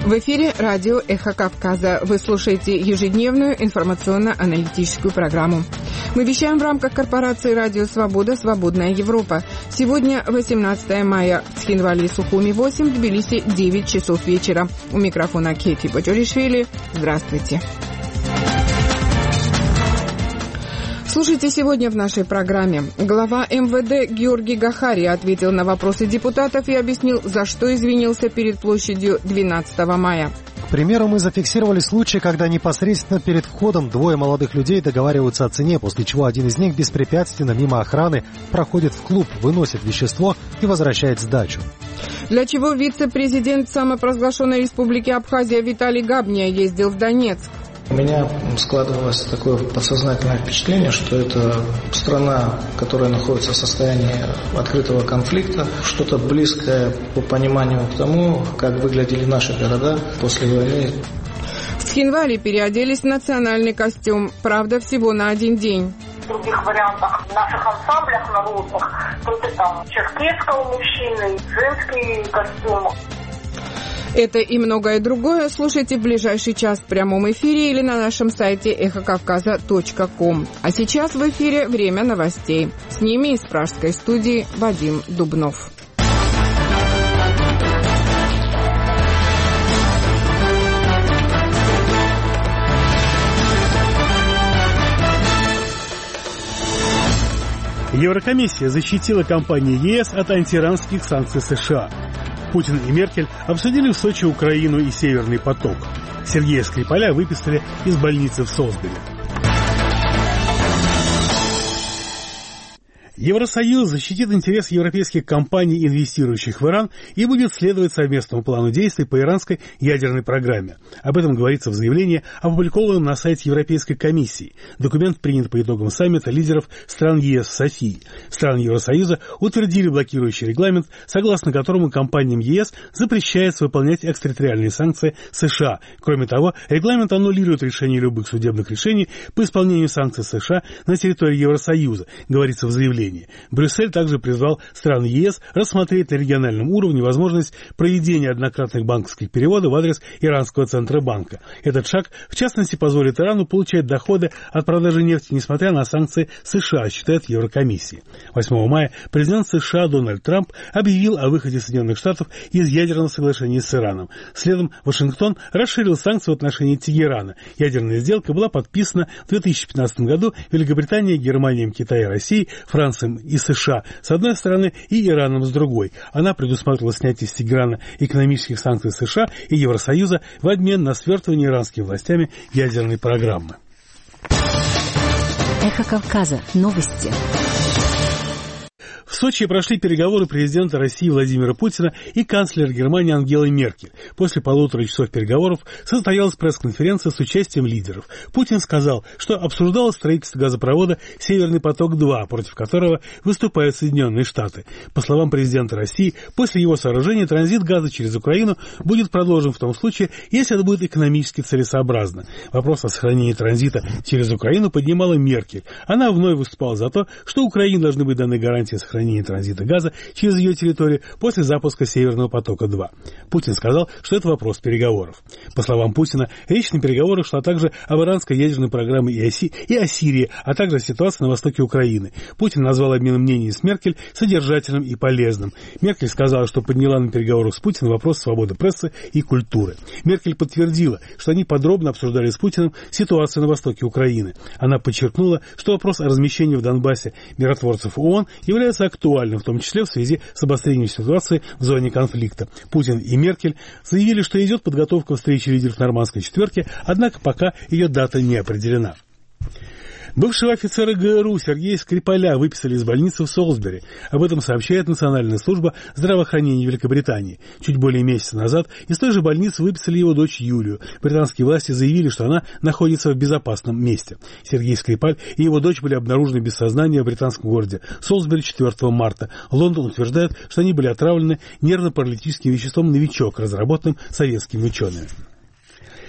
В эфире радио «Эхо Кавказа». Вы слушаете ежедневную информационно-аналитическую программу. Мы вещаем в рамках корпорации «Радио Свобода. Свободная Европа». Сегодня 18 мая. В Цхинвале и Сухуми 8, в Тбилиси 9 часов вечера. У микрофона Кефи Баджоришвили. Здравствуйте. Слушайте сегодня в нашей программе. Глава МВД Георгий Гахари ответил на вопросы депутатов и объяснил, за что извинился перед площадью 12 мая. К примеру, мы зафиксировали случай, когда непосредственно перед входом двое молодых людей договариваются о цене, после чего один из них беспрепятственно мимо охраны проходит в клуб, выносит вещество и возвращает сдачу. Для чего вице-президент самопровозглашенной республики Абхазия Виталий Габния ездил в Донецк? У меня складывалось такое подсознательное впечатление, что это страна, которая находится в состоянии открытого конфликта, что-то близкое по пониманию к тому, как выглядели наши города после войны. В Цхинвале переоделись в национальный костюм, правда, всего на один день. В других вариантах, в наших ансамблях народных, только там черкесского мужчины, женский костюм. Это и многое другое слушайте в ближайший час в прямом эфире или на нашем сайте эхокавказа.ком. А сейчас в эфире время новостей. С ними из пражской студии Вадим Дубнов. Еврокомиссия защитила компанию ЕС от антииранских санкций США. Путин и Меркель обсудили в Сочи Украину и Северный поток. Сергея Скрипаля выписали из больницы в Солсбери. Евросоюз защитит интерес европейских компаний, инвестирующих в Иран, и будет следовать совместному плану действий по иранской ядерной программе. Об этом говорится в заявлении, опубликованном на сайте Европейской комиссии. Документ принят по итогам саммита лидеров стран ЕС в Софии. Страны Евросоюза утвердили блокирующий регламент, согласно которому компаниям ЕС запрещается выполнять экстерриториальные санкции США. Кроме того, регламент аннулирует решение любых судебных решений по исполнению санкций США на территории Евросоюза, говорится в заявлении. Брюссель также призвал страны ЕС рассмотреть на региональном уровне возможность проведения однократных банковских переводов в адрес иранского Центробанка. Этот шаг, в частности, позволит Ирану получать доходы от продажи нефти, несмотря на санкции США, считает Еврокомиссия. 8 мая президент США Дональд Трамп объявил о выходе Соединенных Штатов из ядерного соглашения с Ираном. Следом Вашингтон расширил санкции в отношении Тегерана. Ядерная сделка была подписана в 2015 году Великобританией, Германией, Китаем, Россией, Францией и США с одной стороны и Ираном с другой. Она предусматривала снятие с Тегерана экономических санкций США и Евросоюза в обмен на свертывание иранскими властями ядерной программы. Эхо Кавказа. Новости. В Сочи прошли переговоры президента России Владимира Путина и канцлера Германии Ангелы Меркель. После 1,5 часов переговоров состоялась пресс-конференция с участием лидеров. Путин сказал, что обсуждал строительство газопровода «Северный поток-2», против которого выступают Соединенные Штаты. По словам президента России, после его сооружения транзит газа через Украину будет продолжен в том случае, если это будет экономически целесообразно. Вопрос о сохранении транзита через Украину поднимала Меркель. Она вновь выступала за то, что Украине должны быть даны гарантии сохранения транзита газа через ее территорию после запуска Северного потока-2. Путин сказал, что это вопрос переговоров. По словам Путина, речь на переговорах шла также об иранской ядерной программе и о Сирии, а также о ситуации на востоке Украины. Путин назвал обмен мнений с Меркель содержательным и полезным. Меркель сказала, что подняла на переговорах с Путиным вопрос свободы прессы и культуры. Меркель подтвердила, что они подробно обсуждали с Путиным ситуацию на востоке Украины. Она подчеркнула, что вопрос о размещении в Донбассе миротворцев ООН является актуальным, в том числе в связи с обострением ситуации в зоне конфликта. Путин и Меркель заявили, что идет подготовка встречи лидеров Нормандской четверки, однако пока ее дата не определена. Бывшего офицера ГРУ Сергея Скрипаля выписали из больницы в Солсбери. Об этом сообщает Национальная служба здравоохранения Великобритании. Чуть более месяца назад из той же больницы выписали его дочь Юлию. Британские власти заявили, что она находится в безопасном месте. Сергей Скрипаль и его дочь были обнаружены без сознания в британском городе Солсбери 4 марта. Лондон утверждает, что они были отравлены нервно-паралитическим веществом «Новичок», разработанным советскими учеными.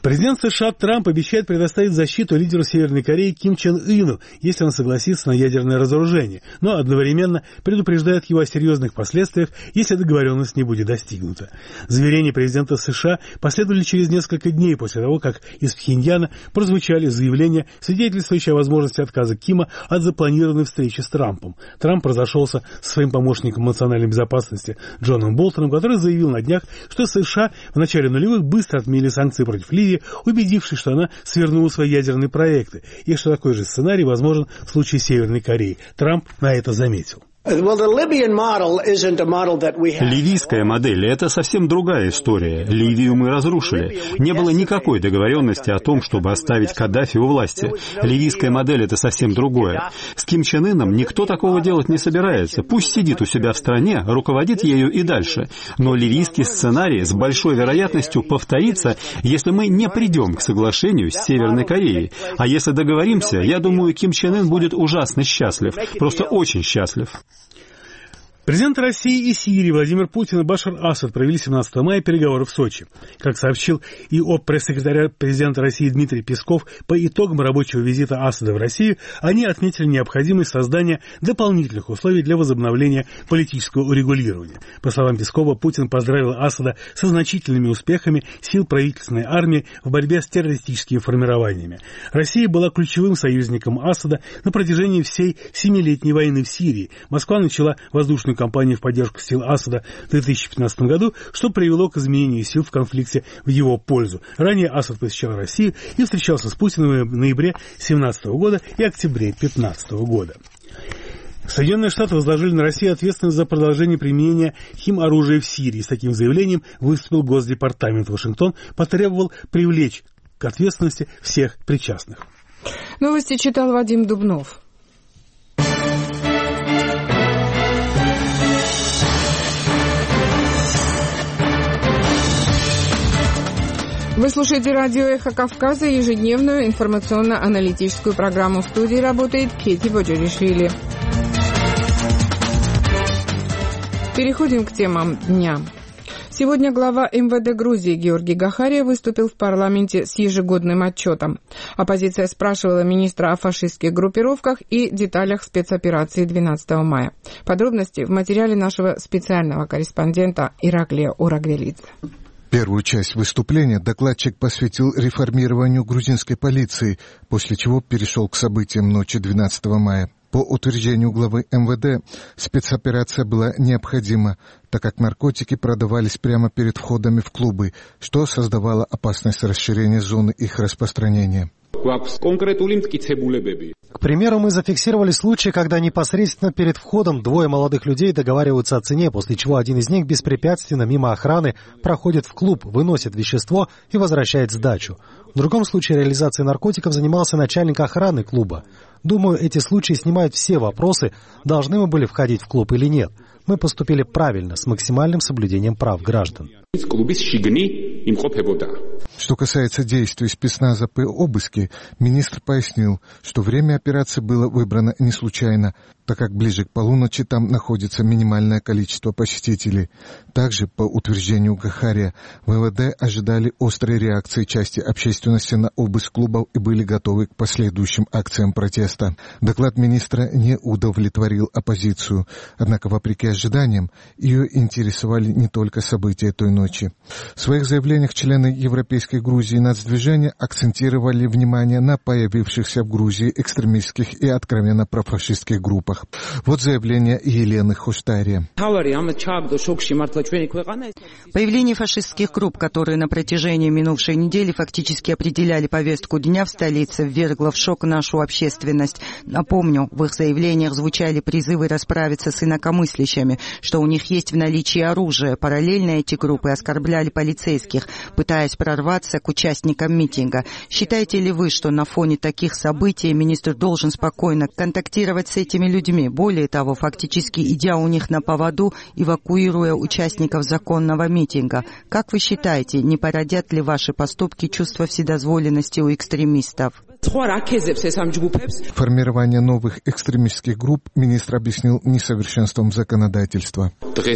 Президент США Трамп обещает предоставить защиту лидеру Северной Кореи Ким Чен Ыну, если он согласится на ядерное разоружение, но одновременно предупреждает его о серьезных последствиях, если договоренность не будет достигнута. Заверения президента США последовали через несколько дней после того, как из Пхеньяна прозвучали заявления, свидетельствующие о возможности отказа Кима от запланированной встречи с Трампом. Трамп разошелся со своим помощником национальной безопасности Джоном Болтоном, который заявил на днях, что США в начале нулевых быстро отменили санкции против Ливии, убедившись, что она свернула свои ядерные проекты, и что такой же сценарий возможен в случае Северной Кореи. Трамп на это заметил. Ливийская модель – это совсем другая история. Ливию мы разрушили. Не было никакой договоренности о том, чтобы оставить Каддафи у власти. Ливийская модель – это совсем другое. С Ким Чен Ыном никто такого делать не собирается. Пусть сидит у себя в стране, руководит ею и дальше. Но ливийский сценарий с большой вероятностью повторится, если мы не придем к соглашению с Северной Кореей. А если договоримся, я думаю, Ким Чен Ын будет ужасно счастлив. Просто очень счастлив. Президенты России и Сирии Владимир Путин и Башар Асад провели 17 мая переговоры в Сочи. Как сообщил пресс-секретарь президента России Дмитрий Песков, по итогам рабочего визита Асада в Россию они отметили необходимость создания дополнительных условий для возобновления политического урегулирования. По словам Пескова, Путин поздравил Асада со значительными успехами сил правительственной армии в борьбе с террористическими формированиями. Россия была ключевым союзником Асада на протяжении всей 7-летней войны в Сирии. Москва начала воздушную кампанию в поддержку сил Асада в 2015 году, что привело к изменению сил в конфликте в его пользу. Ранее Асад посещал Россию и встречался с Путиным в ноябре 2017 года и октябре 2015 года. Соединенные Штаты возложили на Россию ответственность за продолжение применения химоружия в Сирии. С таким заявлением выступил Госдепартамент. Вашингтон потребовал привлечь к ответственности всех причастных. Новости читал Вадим Дубнов. Вы слушаете радио «Эхо Кавказа», ежедневную информационно-аналитическую программу. В студии работает Кети Боджоришвили. Переходим к темам дня. Сегодня глава МВД Грузии Георгий Гахария выступил в парламенте с ежегодным отчетом. Оппозиция спрашивала министра о фашистских группировках и деталях спецоперации 12 мая. Подробности в материале нашего специального корреспондента Ираклия Урагвелидзе. Первую часть выступления докладчик посвятил реформированию грузинской полиции, после чего перешел к событиям ночи 12 мая. По утверждению главы МВД, спецоперация была необходима, так как наркотики продавались прямо перед входами в клубы, что создавало опасность расширения зоны их распространения. К примеру, мы зафиксировали случаи, когда непосредственно перед входом двое молодых людей договариваются о цене, после чего один из них беспрепятственно мимо охраны проходит в клуб, выносит вещество и возвращает сдачу. В другом случае реализацией наркотиков занимался начальник охраны клуба. Думаю, эти случаи снимают все вопросы, должны мы были входить в клуб или нет. Мы поступили правильно, с максимальным соблюдением прав граждан. Что касается действий спецназа по обыске, министр пояснил, что время операции было выбрано не случайно, так как ближе к полуночи там находится минимальное количество посетителей. Также, по утверждению Гахария, МВД ожидали острой реакции части общественности на обыск клубов и были готовы к последующим акциям протеста. Доклад министра не удовлетворил оппозицию, однако, вопреки ожиданиям, ее интересовали не только события той ночи. В своих заявлениях члены Европейской Грузии нацдвижения акцентировали внимание на появившихся в Грузии экстремистских и откровенно профашистских группах. Вот заявление Елены Хуштария. Появление фашистских групп, которые на протяжении минувшей недели фактически определяли повестку дня в столице, ввергло в шок нашу общественность. Напомню, в их заявлениях звучали призывы расправиться с инакомыслящими, что у них есть в наличии оружие. Параллельно эти группы оскорбляли полицейских, пытаясь прорваться к участникам митинга. Считаете ли вы, что на фоне таких событий министр должен спокойно контактировать с этими людьми? Более того, фактически идя у них на поводу, эвакуируя участников законного митинга. Как вы считаете, не породят ли ваши поступки чувство вседозволенности у экстремистов? Формирование новых экстремистских групп министр объяснил несовершенством законодательства.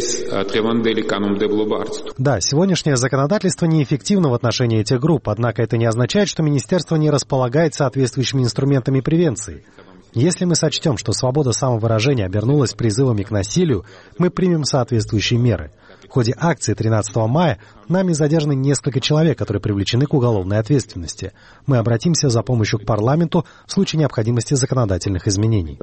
Да, сегодняшнее законодательство неэффективно в отношении этих групп, однако это не означает, что министерство не располагает соответствующими инструментами превенции. Если мы сочтем, что свобода самовыражения обернулась призывами к насилию, мы примем соответствующие меры. В ходе акции 13 мая нами задержаны несколько человек, которые привлечены к уголовной ответственности. Мы обратимся за помощью к парламенту в случае необходимости законодательных изменений.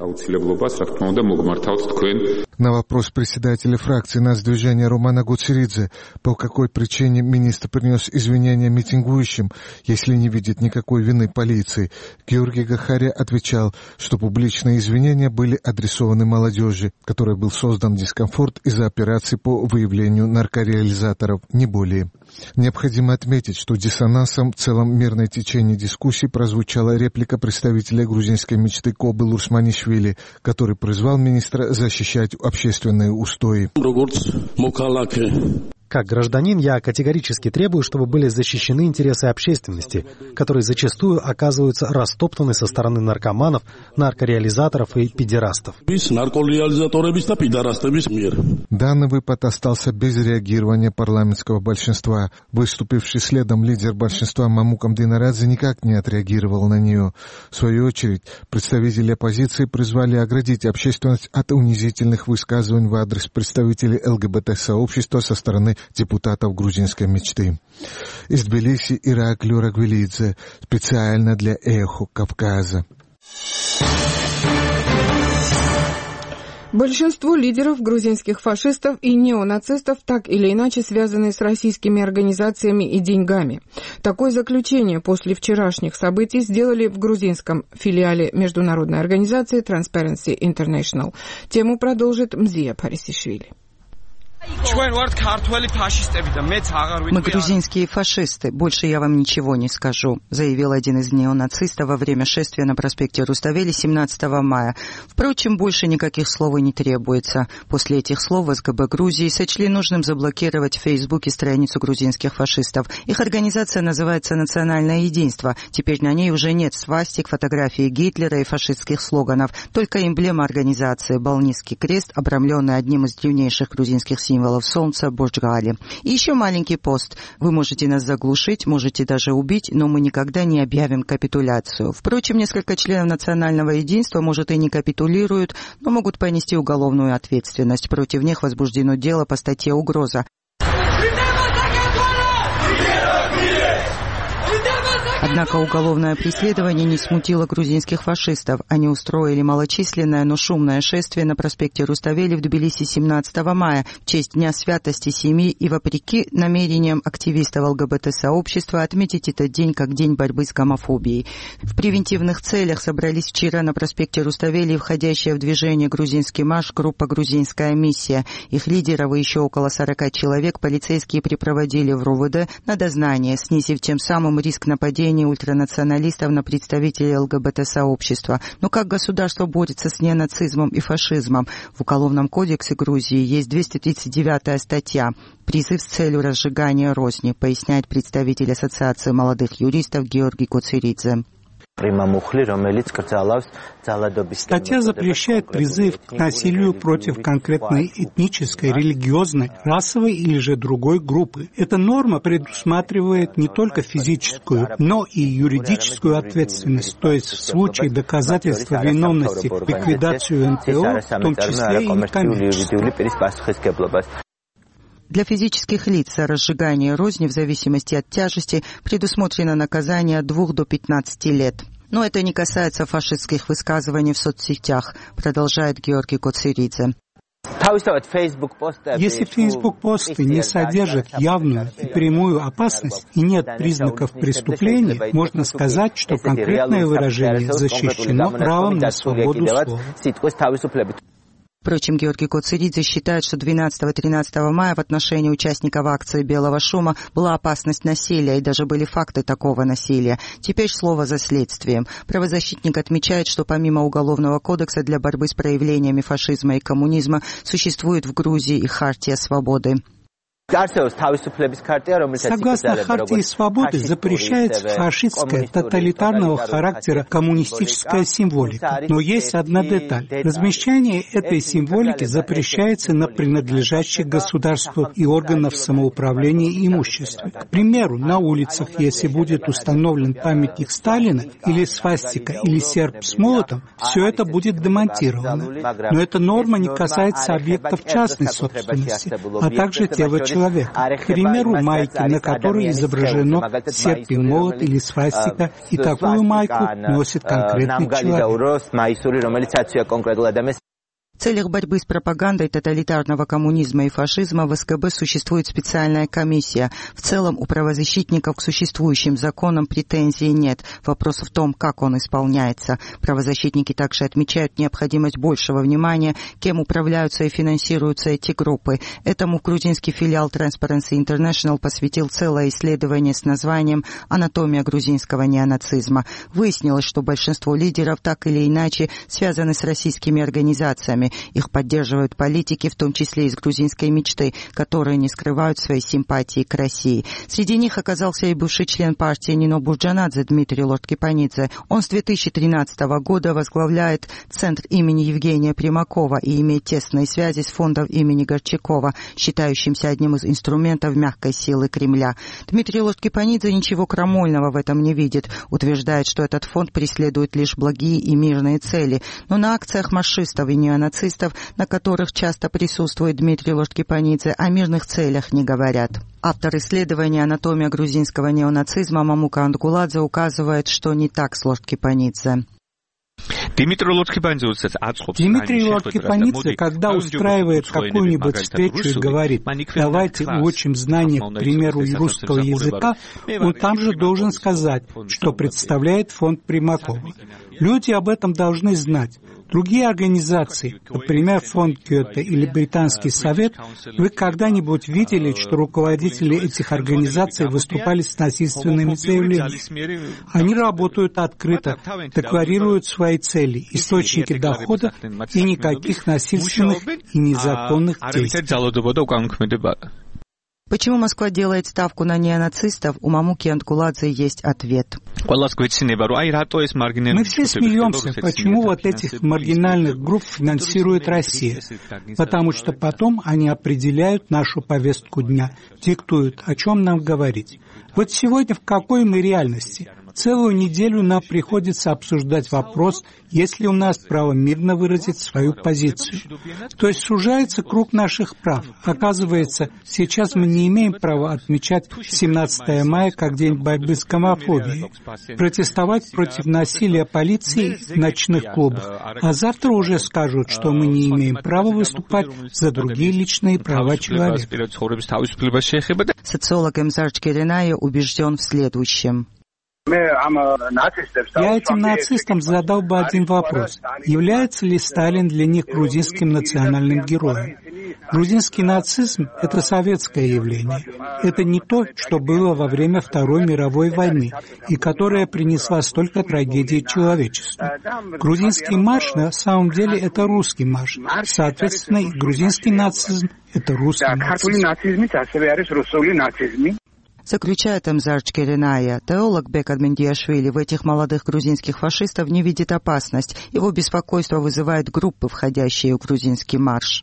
На вопрос председателя фракции Нацдвижения Романа Гуцеридзе, по какой причине министр принес извинения митингующим, если не видит никакой вины полиции, Георгий Гахария отвечал, что публичные извинения были адресованы молодежи, которой был создан дискомфорт из-за операции по выявлению наркореализаторов, не более. Необходимо отметить, что диссонансом в целом мирной течении дискуссии прозвучала реплика представителя грузинской мечты Кобы Лурсманишвили, который призвал министра защищать общественные устои. Как гражданин, я категорически требую, чтобы были защищены интересы общественности, которые зачастую оказываются растоптаны со стороны наркоманов, наркореализаторов и педерастов. Данный выпад остался без реагирования парламентского большинства. Выступивший следом лидер большинства Мамукам Динарадзе никак не отреагировал на нее. В свою очередь, представители оппозиции призвали оградить общественность от унизительных высказываний в адрес представителей ЛГБТ-сообщества со стороны депутатов грузинской мечты. Из Тбилиси Ираклий Рагвелидзе, специально для «Эхо Кавказа». Большинство лидеров грузинских фашистов и неонацистов так или иначе связаны с российскими организациями и деньгами. Такое заключение после вчерашних событий сделали в грузинском филиале международной организации Transparency International. Тему продолжит Мзия Парисишвили. Мы грузинские фашисты, больше я вам ничего не скажу, заявил один из неонацистов во время шествия на проспекте Руставели 17 мая. Впрочем, больше никаких слов и не требуется. После этих слов СГБ Грузии сочли нужным заблокировать в Фейсбуке страницу грузинских фашистов. Их организация называется «Национальное единство». Теперь на ней уже нет свастик, фотографий Гитлера и фашистских слоганов, только эмблема организации — Балнистский крест, обрамленный одним из древнейших грузинских символов солнца Борджгали. И еще маленький пост. Вы можете нас заглушить, можете даже убить, но мы никогда не объявим капитуляцию. Впрочем, несколько членов национального единства, может, и не капитулируют, но могут понести уголовную ответственность. Против них возбуждено дело по статье «Угроза». Однако уголовное преследование не смутило грузинских фашистов. Они устроили малочисленное, но шумное шествие на проспекте Руставели в Тбилиси 17 мая в честь Дня святости семьи и вопреки намерениям активистов ЛГБТ-сообщества отметить этот день как день борьбы с гомофобией. В превентивных целях собрались вчера на проспекте Руставели входящая в движение грузинский марш группа «Грузинская миссия». Их лидеров и еще около 40 человек полицейские припроводили в РУВД на дознание, снизив тем самым риск нападения ультранационалистов на представителей ЛГБТ-сообщества. Но как государство борется с неонацизмом и фашизмом? В Уголовном кодексе Грузии есть 239-я статья «Призыв с целью разжигания розни», поясняет представитель Ассоциации молодых юристов Георгий Коцеридзе. Статья запрещает призыв к насилию против конкретной этнической, религиозной, расовой или же другой группы. Эта норма предусматривает не только физическую, но и юридическую ответственность, то есть в случае доказательства виновности ликвидацию НПО, в том числе и некоммерческую. Для физических лиц за разжигание розни в зависимости от тяжести предусмотрено наказание от 2 до 15 лет. Но это не касается фашистских высказываний в соцсетях, продолжает Георгий Коцеридзе. Если Facebook-посты не содержат явную и прямую опасность и нет признаков преступления, можно сказать, что конкретное выражение защищено правом на свободу слова. Впрочем, Георгий Коцеридзе считает, что 12-13 мая в отношении участников акции «Белого шума» была опасность насилия, и даже были факты такого насилия. Теперь слово за следствием. Правозащитник отмечает, что помимо Уголовного кодекса для борьбы с проявлениями фашизма и коммунизма существует в Грузии и Хартия свободы. Согласно Хартии свободы, запрещается фашистская, тоталитарного характера коммунистическая символика. Но есть одна деталь. Размещение этой символики запрещается на принадлежащих государству и органам самоуправления имуществе. К примеру, на улицах, если будет установлен памятник Сталина, или свастика, или серп с молотом, все это будет демонтировано. Но эта норма не касается объектов частной собственности, а также тела человека. К примеру, майки, на которой изображено серп и молот или свастика, и такую майку носит конкретный человек. В целях борьбы с пропагандой тоталитарного коммунизма и фашизма в СКБ существует специальная комиссия. В целом у правозащитников к существующим законам претензий нет. Вопрос в том, как он исполняется. Правозащитники также отмечают необходимость большего внимания, кем управляются и финансируются эти группы. Этому грузинский филиал Transparency International посвятил целое исследование с названием «Анатомия грузинского неонацизма». Выяснилось, что большинство лидеров так или иначе связаны с российскими организациями. Их поддерживают политики, в том числе из грузинской мечты, которые не скрывают своей симпатии к России. Среди них оказался и бывший член партии Нино Бурджанадзе Дмитрий Лорд-Кипанидзе. Он с 2013 года возглавляет Центр имени Евгения Примакова и имеет тесные связи с фондом имени Горчакова, считающимся одним из инструментов мягкой силы Кремля. Дмитрий Лорд-Кипанидзе ничего крамольного в этом не видит, утверждает, что этот фонд преследует лишь благие и мирные цели. Но на акциях маршистов и неонацистов, на которых часто присутствует Дмитрий Лорд-Кипанидзе, о мирных целях не говорят. Автор исследования «Анатомия грузинского неонацизма» Мамука Андгуладзе указывает, что не так с Лорд-Кипанидзе. Дмитрий Лорд-Кипанидзе, когда устраивает какую-нибудь встречу и говорит: давайте улучшим знания, к примеру, русского языка, он там же должен сказать, что представляет фонд Примакова. Люди об этом должны знать. Другие организации, например, фонд Гёте или Британский совет, вы когда-нибудь видели, что руководители этих организаций выступали с насильственными заявлениями? Они работают открыто, декларируют свои цели, источники дохода и никаких насильственных и незаконных действий. Почему Москва делает ставку на неонацистов, у Мамуки Андгуладзе есть ответ. Мы все смеемся, почему вот этих маргинальных групп финансирует Россия. Потому что потом они определяют нашу повестку дня, диктуют, о чем нам говорить. Вот сегодня в какой мы реальности? Целую неделю нам приходится обсуждать вопрос, есть ли у нас право мирно выразить свою позицию. То есть сужается круг наших прав. Оказывается, сейчас мы не имеем права отмечать 17 мая как день борьбы с гомофобией, протестовать против насилия полиции в ночных клубах, а завтра уже скажут, что мы не имеем права выступать за другие личные права человека. Социолог Эмзардж Кереная убежден в следующем. Я этим нацистам задал бы один вопрос. Является ли Сталин для них грузинским национальным героем? Грузинский нацизм – это советское явление. Это не то, что было во время Второй мировой войны, и которое принесла столько трагедий человечеству. Грузинский марш на самом деле это русский марш. Соответственно, и грузинский нацизм – это русский нацизм. Заключает Эмзардж Кереная. Теолог Бекар Мендиашвили в этих молодых грузинских фашистов не видит опасность. Его беспокойство вызывает группы, входящие в грузинский марш.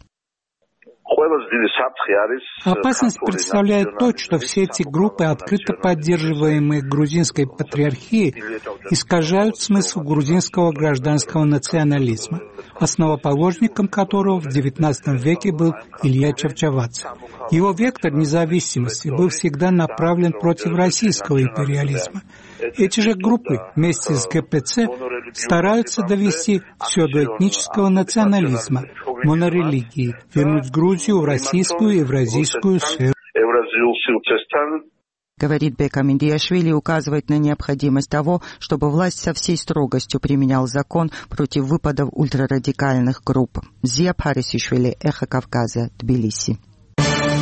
Опасность представляет то, что все эти группы, открыто поддерживаемые грузинской патриархией, искажают смысл грузинского гражданского национализма, основоположником которого в XIX веке был Илья Чавчавадзе. Его вектор независимости был всегда направлен против российского империализма. Эти же группы вместе с ГПЦ стараются довести все до этнического национализма, монорелигии, вернуть Грузию в российскую и евразийскую сферу. Говорит Бекар Мендиашвили, указывает на необходимость того, чтобы власть со всей строгостью применял закон против выпадов ультрарадикальных групп. Зия Парисишвили, Эхо Кавказа, Тбилиси.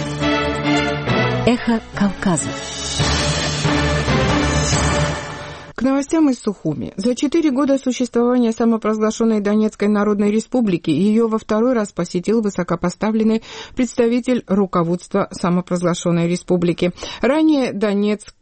Эхо Кавказа. К новостям из Сухуми. За 4 года существования самопровозглашенной Донецкой Народной Республики ее во второй раз посетил высокопоставленный представитель руководства самопровозглашенной республики. Ранее Донецк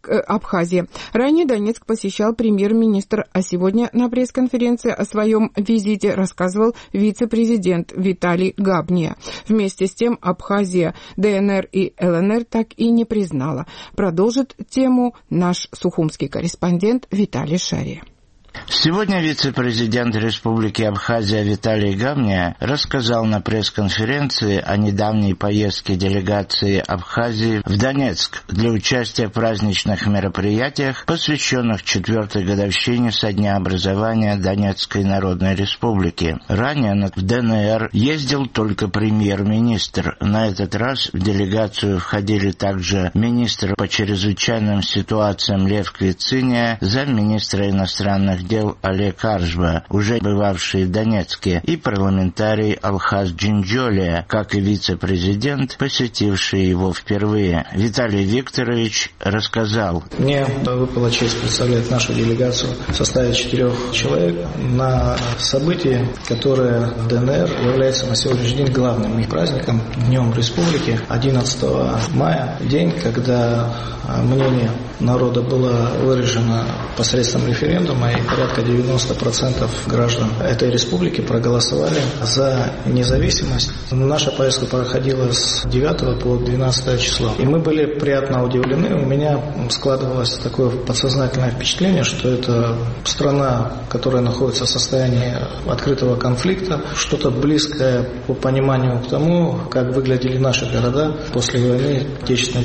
посещал премьер-министр, а сегодня на пресс-конференции о своем визите рассказывал вице-президент Виталий Габния. Вместе с тем Абхазия, ДНР и ЛНР так и не признала. Продолжит тему наш сухумский корреспондент Виталий Шария. Сегодня вице-президент Республики Абхазия Виталий Габния рассказал на пресс-конференции о недавней поездке делегации Абхазии в Донецк для участия в праздничных мероприятиях, посвященных 4-й годовщине со дня образования Донецкой Народной Республики. Ранее в ДНР ездил только премьер-министр. На этот раз в делегацию входили также министр по чрезвычайным ситуациям Лев Квициния, замминистра иностранных дел Олег Аржба, уже бывавший в Донецке, и парламентарий Алхаз Джинджолия, как и вице-президент, посетивший его впервые. Виталий Викторович рассказал. Мне выпала честь представлять нашу делегацию в составе 4 человек на событии, которое в ДНР является на сегодняшний день главным их праздником, Днем Республики, 11 мая, день, когда мнение народа было выражено посредством референдума, и порядка 90% граждан этой республики проголосовали за независимость. Наша поездка проходила с 9 по 12 число. И мы были приятно удивлены. У меня складывалось такое подсознательное впечатление, что это страна, которая находится в состоянии открытого конфликта, что-то близкое по пониманию к тому, как выглядели наши города после войны Отечественной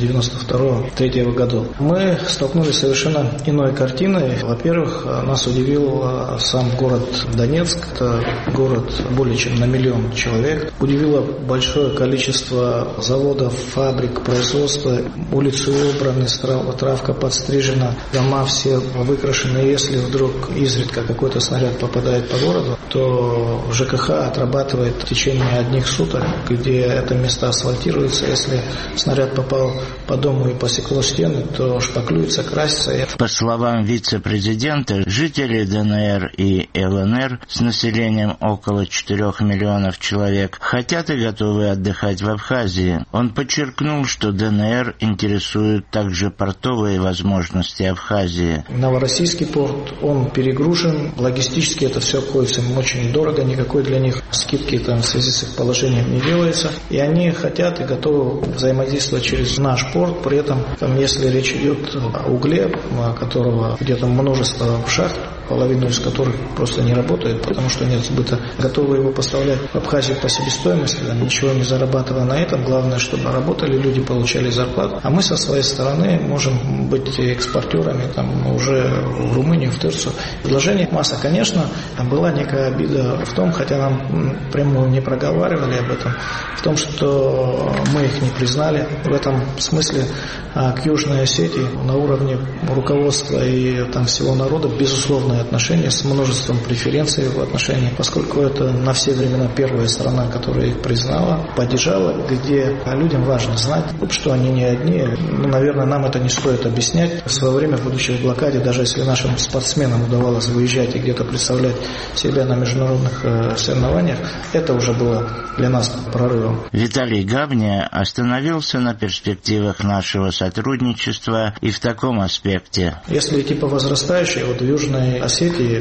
92-3 годов. Мы столкнулись с совершенно иной картиной. Во-первых, нас удивил сам город Донецк. Это город более чем на 1 миллион человек. Удивило большое количество заводов, фабрик, производства. Улицы убраны, травка подстрижена, дома все выкрашены. Если вдруг изредка какой-то снаряд попадает по городу, то ЖКХ отрабатывает в течение одних суток, где это место асфальтируется. Если снаряд попал по дому и посекло стены, то шпаклюется, красится. По словам вице-президента, жители ДНР и ЛНР с населением около 4 миллионов человек хотят и готовы отдыхать в Абхазии. Он подчеркнул, что ДНР интересуют также портовые возможности Абхазии. Новороссийский порт, он перегружен, логистически это все обходится им очень дорого, никакой для них скидки в связи с их положением не делается, и они хотят и готовы взаимодействовать через наш порт. При этом, если речь идет о угле, которого где-то множество шахт, половину из которых просто не работает, потому что нет сбыта, готовы его поставлять в Абхазию по себестоимости, ничего не зарабатывая на этом. Главное, чтобы работали, люди получали зарплату. А мы со своей стороны можем быть экспортерами уже в Румынию, в Турцию. Предложение масса, конечно, была некая обида в том, хотя нам прямо не проговаривали об этом, в том, что мы их не признали. В этом смысле к Южной Осетии на уровне руководства и всего народа безусловно отношения с множеством преференций в отношении, поскольку это на все времена первая страна, которая их признала, поддержала, где людям важно знать, что они не одни. Наверное, нам это не стоит объяснять. В свое время, будучи в блокаде, даже если нашим спортсменам удавалось выезжать и где-то представлять себя на международных соревнованиях, это уже было для нас прорывом. Виталий Габния остановился на перспективах нашего сотрудничества и в таком аспекте. Если идти по возрастающей, в Южной Осетии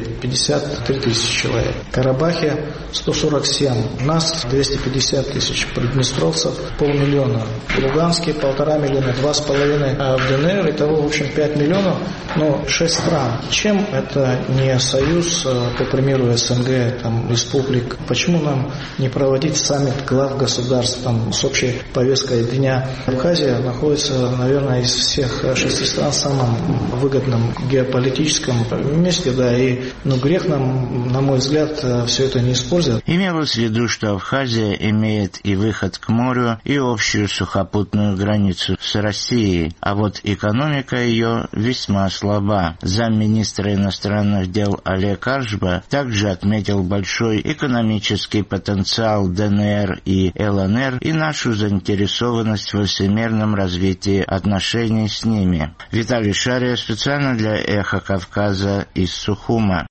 53 тысячи человек, в Карабахе 147, у нас 250 тысяч, приднестровцев 500 000, в Луганске 1,5 миллиона, 2,5, а в ДНР итого, в общем, 5 миллионов, но 6 стран. Чем это не союз, по примеру СНГ, республик? Почему нам не проводить саммит глав государств с общей повесткой дня? Абхазия находится, наверное, из всех 6 стран в самом выгодном геополитическом месте. полностью, да, и грех нам, на мой взгляд, все это не использовать. Имелось в виду, что Абхазия имеет и выход к морю, и общую сухопутную границу с Россией, а вот экономика ее весьма слаба. Замминистра иностранных дел Олег Аршба также отметил большой экономический потенциал ДНР и ЛНР и нашу заинтересованность во всемирном развитии отношений с ними. Виталий Шария специально для «Эхо Кавказа» из Сухума.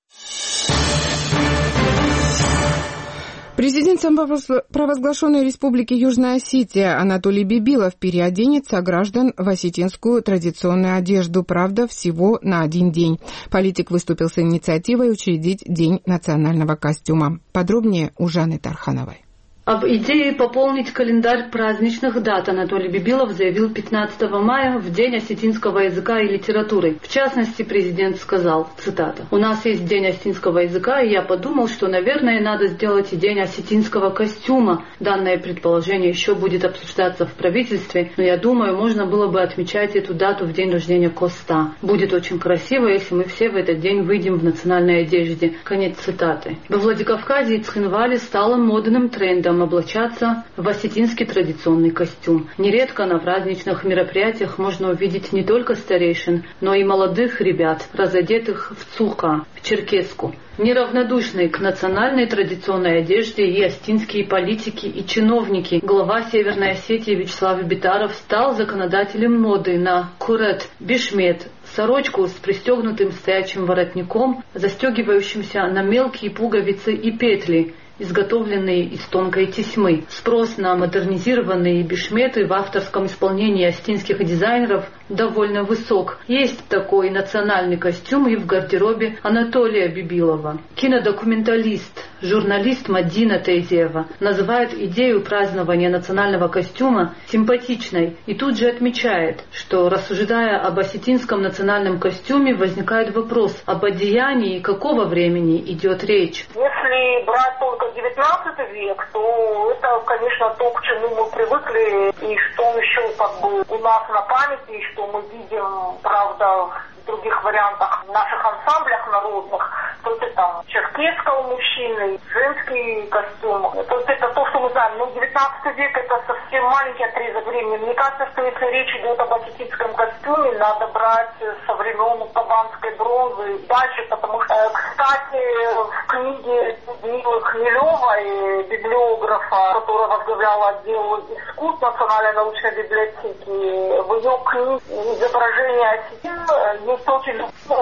Президент самопровозглашенной Республики Южная Осетия Анатолий Бибилов переоденет сограждан в осетинскую традиционную одежду, правда, всего на один день. Политик выступил с инициативой учредить День национального костюма. Подробнее у Жанны Тархановой. Об идее пополнить календарь праздничных дат Анатолий Бибилов заявил 15 мая в День осетинского языка и литературы. В частности, президент сказал, цитата, «У нас есть День осетинского языка, и я подумал, что, наверное, надо сделать и День осетинского костюма. Данное предположение еще будет обсуждаться в правительстве, но я думаю, можно было бы отмечать эту дату в день рождения Коста. Будет очень красиво, если мы все в этот день выйдем в национальной одежде». Конец цитаты. Во Владикавказе и Цхинвале стало модным трендом облачаться в осетинский традиционный костюм. Нередко на праздничных мероприятиях можно увидеть не только старейшин, но и молодых ребят, разодетых в цуха, в черкеску. Неравнодушные к национальной традиционной одежде и осетинские политики и чиновники, глава Северной Осетии Вячеслав Битаров стал законодателем моды на курет, бишмет, сорочку с пристегнутым стоячим воротником, застегивающимся на мелкие пуговицы и петли, изготовленные из тонкой тесьмы. Спрос на модернизированные бишметы в авторском исполнении осетинских дизайнеров довольно высок. Есть такой национальный костюм и в гардеробе Анатолия Бибилова. Кинодокументалист, журналист Мадина Тейзиева называет идею празднования национального костюма симпатичной и тут же отмечает, что, рассуждая об осетинском национальном костюме, возникает вопрос, об одеянии какого времени идет речь. Если брать только 19 век, то это, конечно, то, к чему мы привыкли, и что еще у нас на памяти, и что мы видим, правда, в других вариантах, в наших ансамблях народных, то это там черкесского мужчины, женский костюм. То есть это то, что мы знаем. Но 19 век это совсем маленький отрезок времени. Мне кажется, что если речь идет об осетинском костюме, надо брать со времен Кабанской бронзы и дальше, потому что, кстати, в книге Людмилы Хмелевой, библиографа, которая возглавляла отдел искусств Национальной научной библиотеки, в ее книге «Изображение осетин» есть очень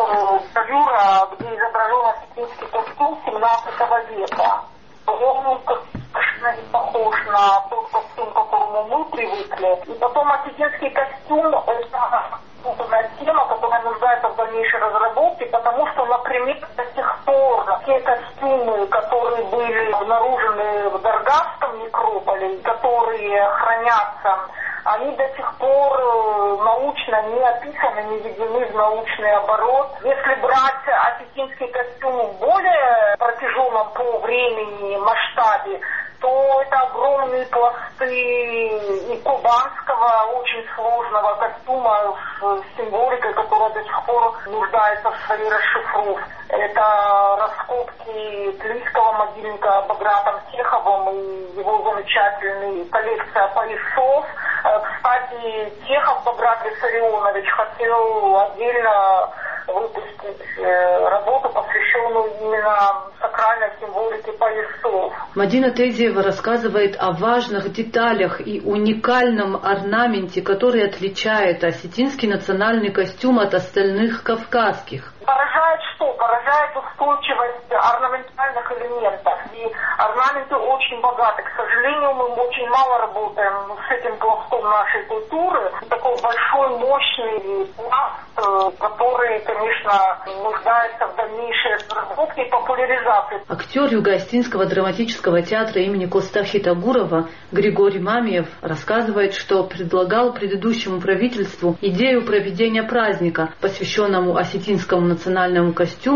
гравюра, где изображен осетинский костюм 17 века. Он совершенно не похож на тот костюм, к которому мы привыкли. И потом осетинский костюм – это тема, которая нуждается в дальнейшей разработке, потому что, например, до сих пор те костюмы, которые были обнаружены в Даргавском некрополе, которые хранятся, они до сих пор научно не описаны, не введены в научный оборот. Если брать осетинский костюм в более протяженном по времени масштабе, то это огромные пласты и кубанского очень сложного костюма с символикой, которая до сих пор нуждается в своей расшифровке. Это раскопки Тлийского могильника Багратом Чеховым и его замечательная коллекция поясов. Кстати, Чехов Баграт Виссарионович хотел отдельно выпустить работу, посвященную именно сакральной символике поясов. Мадина Тейзиева рассказывает о важных деталях и уникальном орнаменте, который отличает осетинский национальный костюм от остальных кавказских. Поражает что? Поражает устойчивость орнаментальных элементов. И орнаменты очень богаты. К сожалению, мы очень мало работаем с этим пластом нашей культуры. Такой большой, мощный пласт, который, конечно, нуждается в дальнейшей разработке и популяризации. Актер Юго-Осетинского драматического театра имени Коста Хитагурова Григорий Мамиев рассказывает, что предлагал предыдущему правительству идею проведения праздника, посвященному осетинскому национальному костюму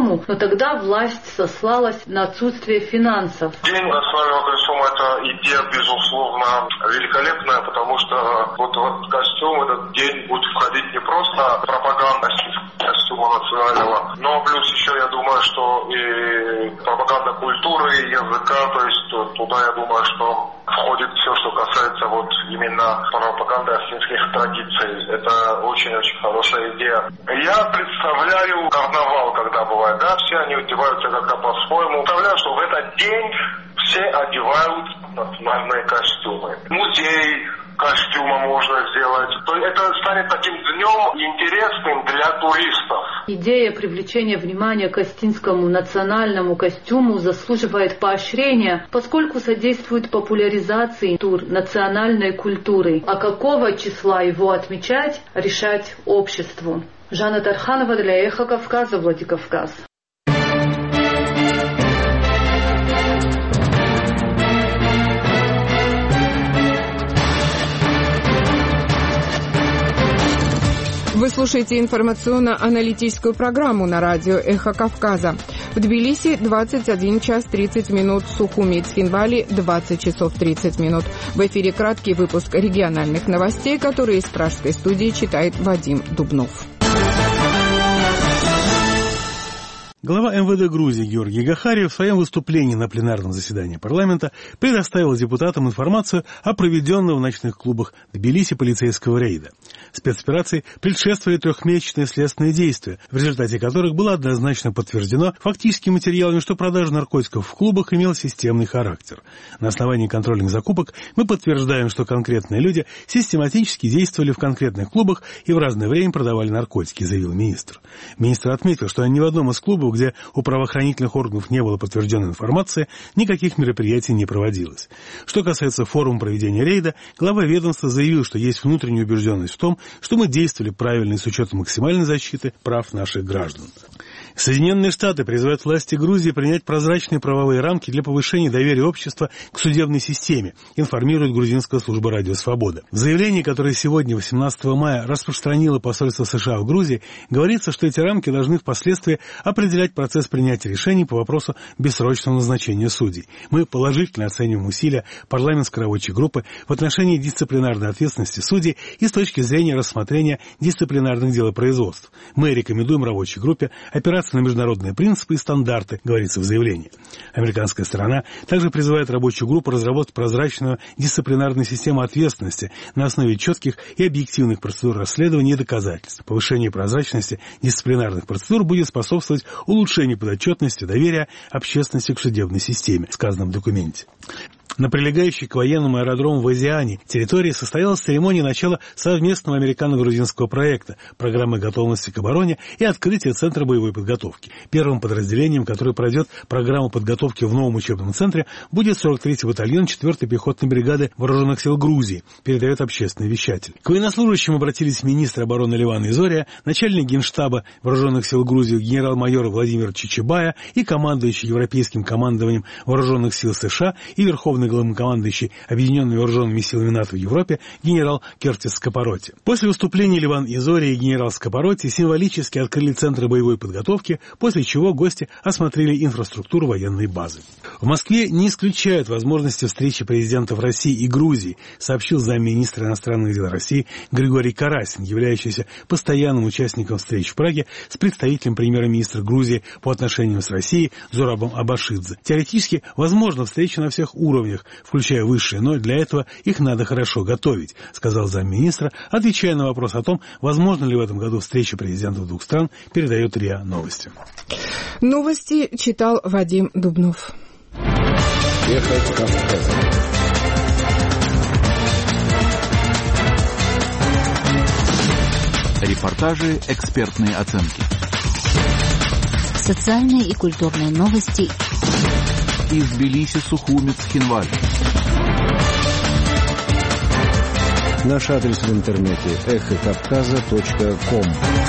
костюму, но тогда власть сослалась на отсутствие финансов. День национального костюма – это идея, безусловно, великолепная, потому что вот в этот костюм этот день будет входить не просто пропаганда костюма национального, но плюс еще, я думаю, что и пропаганда культуры, языка, то есть туда, я думаю, что входит все, что касается вот именно пропаганды осетинских традиций. Это очень-очень хорошая идея. Я представляю карнавал, когда бывает, да, все они одеваются как-то по-своему. Представляю, что в этот день все одевают национальные костюмы. Музей костюма можно сделать. То есть это станет таким днем интересным для туристов. Идея привлечения внимания к осетинскому национальному костюму заслуживает поощрения, поскольку содействует популяризации национальной культуры. А какого числа его отмечать, решать обществу. Жанна Тарханова для Эхо Кавказа, Владикавказ. Вы слушаете информационно-аналитическую программу на радио «Эхо Кавказа». В Тбилиси 21 час 30 минут, в Сухуми и Цхинвале 20 часов 30 минут. В эфире краткий выпуск региональных новостей, которые из пражской студии читает Вадим Дубнов. Глава МВД Грузии Георгий Гахариев в своем выступлении на пленарном заседании парламента предоставил депутатам информацию о проведенном в ночных клубах Тбилиси полицейского рейда. Спецоперации предшествовали трехмесячные следственные действия, в результате которых было однозначно подтверждено фактическими материалами, что продажа наркотиков в клубах имела системный характер. На основании контрольных закупок мы подтверждаем, что конкретные люди систематически действовали в конкретных клубах и в разное время продавали наркотики, заявил министр. Министр отметил, что ни в одном из клубов, где у правоохранительных органов не было подтвержденной информации, никаких мероприятий не проводилось. Что касается форума проведения рейда, глава ведомства заявил, что есть внутренняя убежденность в том, что мы действовали правильно и с учетом максимальной защиты прав наших граждан. Соединенные Штаты призывают власти Грузии принять прозрачные правовые рамки для повышения доверия общества к судебной системе, информирует грузинская служба «Радио Свобода». В заявлении, которое сегодня, 18 мая, распространило посольство США в Грузии, говорится, что эти рамки должны впоследствии определять процесс принятия решений по вопросу бессрочного назначения судей. Мы положительно оцениваем усилия парламентской рабочей группы в отношении дисциплинарной ответственности судей и с точки зрения рассмотрения дисциплинарных делопроизводств. Мы рекомендуем рабочей группе опираться на международные принципы и стандарты, говорится в заявлении. Американская сторона также призывает рабочую группу разработать прозрачную дисциплинарную систему ответственности на основе четких и объективных процедур расследования и доказательств. Повышение прозрачности дисциплинарных процедур будет способствовать улучшению подотчетности, доверия общественности к судебной системе, сказано в документе. На прилегающей к военному аэродрому в Азиане территории состоялась церемония начала совместного американо-грузинского проекта программы готовности к обороне и открытия Центра боевой подготовки. Первым подразделением, которое пройдет программу подготовки в новом учебном центре, будет 43-й батальон 4-й пехотной бригады Вооруженных сил Грузии, передает общественный вещатель. К военнослужащим обратились министр обороны Ливана Изория, начальник генштаба Вооруженных сил Грузии генерал-майор Владимир Чичибая и командующий Европейским командованием Вооруженных сил США и верховный главнокомандующий Объединенными вооруженными силами НАТО в Европе генерал Кертис Скапороти. После выступления Ливан Изория и генерал Скапороти символически открыли центры боевой подготовки, после чего гости осмотрели инфраструктуру военной базы. В Москве не исключают возможности встречи президентов России и Грузии, сообщил замминистра иностранных дел России Григорий Карасин, являющийся постоянным участником встреч в Праге с представителем премьер-министра Грузии по отношениям с Россией Зурабом Абашидзе. Теоретически возможна встреча на всех уровнях, включая высшие, но для этого их надо хорошо готовить, сказал замминистра, отвечая на вопрос о том, возможно ли в этом году встреча президентов двух стран, передает РИА Новости. Новости читал Вадим Дубнов. Эхо Кавказа. Репортажи, экспертные оценки. Социальные и культурные новости. Из Тбилиси, Сухуми, Цхинвали. Наш адрес в интернете эхокавказа.ком.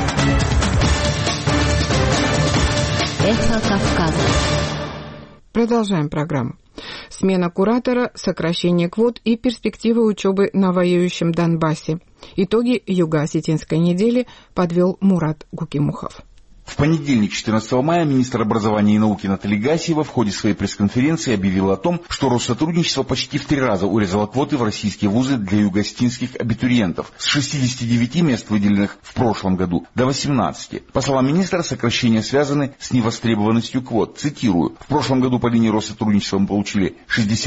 Эхо Кавказа. Продолжаем программу. Смена куратора, сокращение квот и перспективы учебы на воюющем Донбассе. Итоги Юго-Осетинской недели подвел Мурат Гукимухов. В понедельник, 14 мая, министр образования и науки Наталья Гасиева в ходе своей пресс-конференции объявила о том, что Россотрудничество почти в 3 раза урезало квоты в российские вузы для югостинских абитуриентов с 69 мест, выделенных в прошлом году, до 18. По словам министра, сокращения связаны с невостребованностью квот. Цитирую: «В прошлом году по линии Россотрудничества мы получили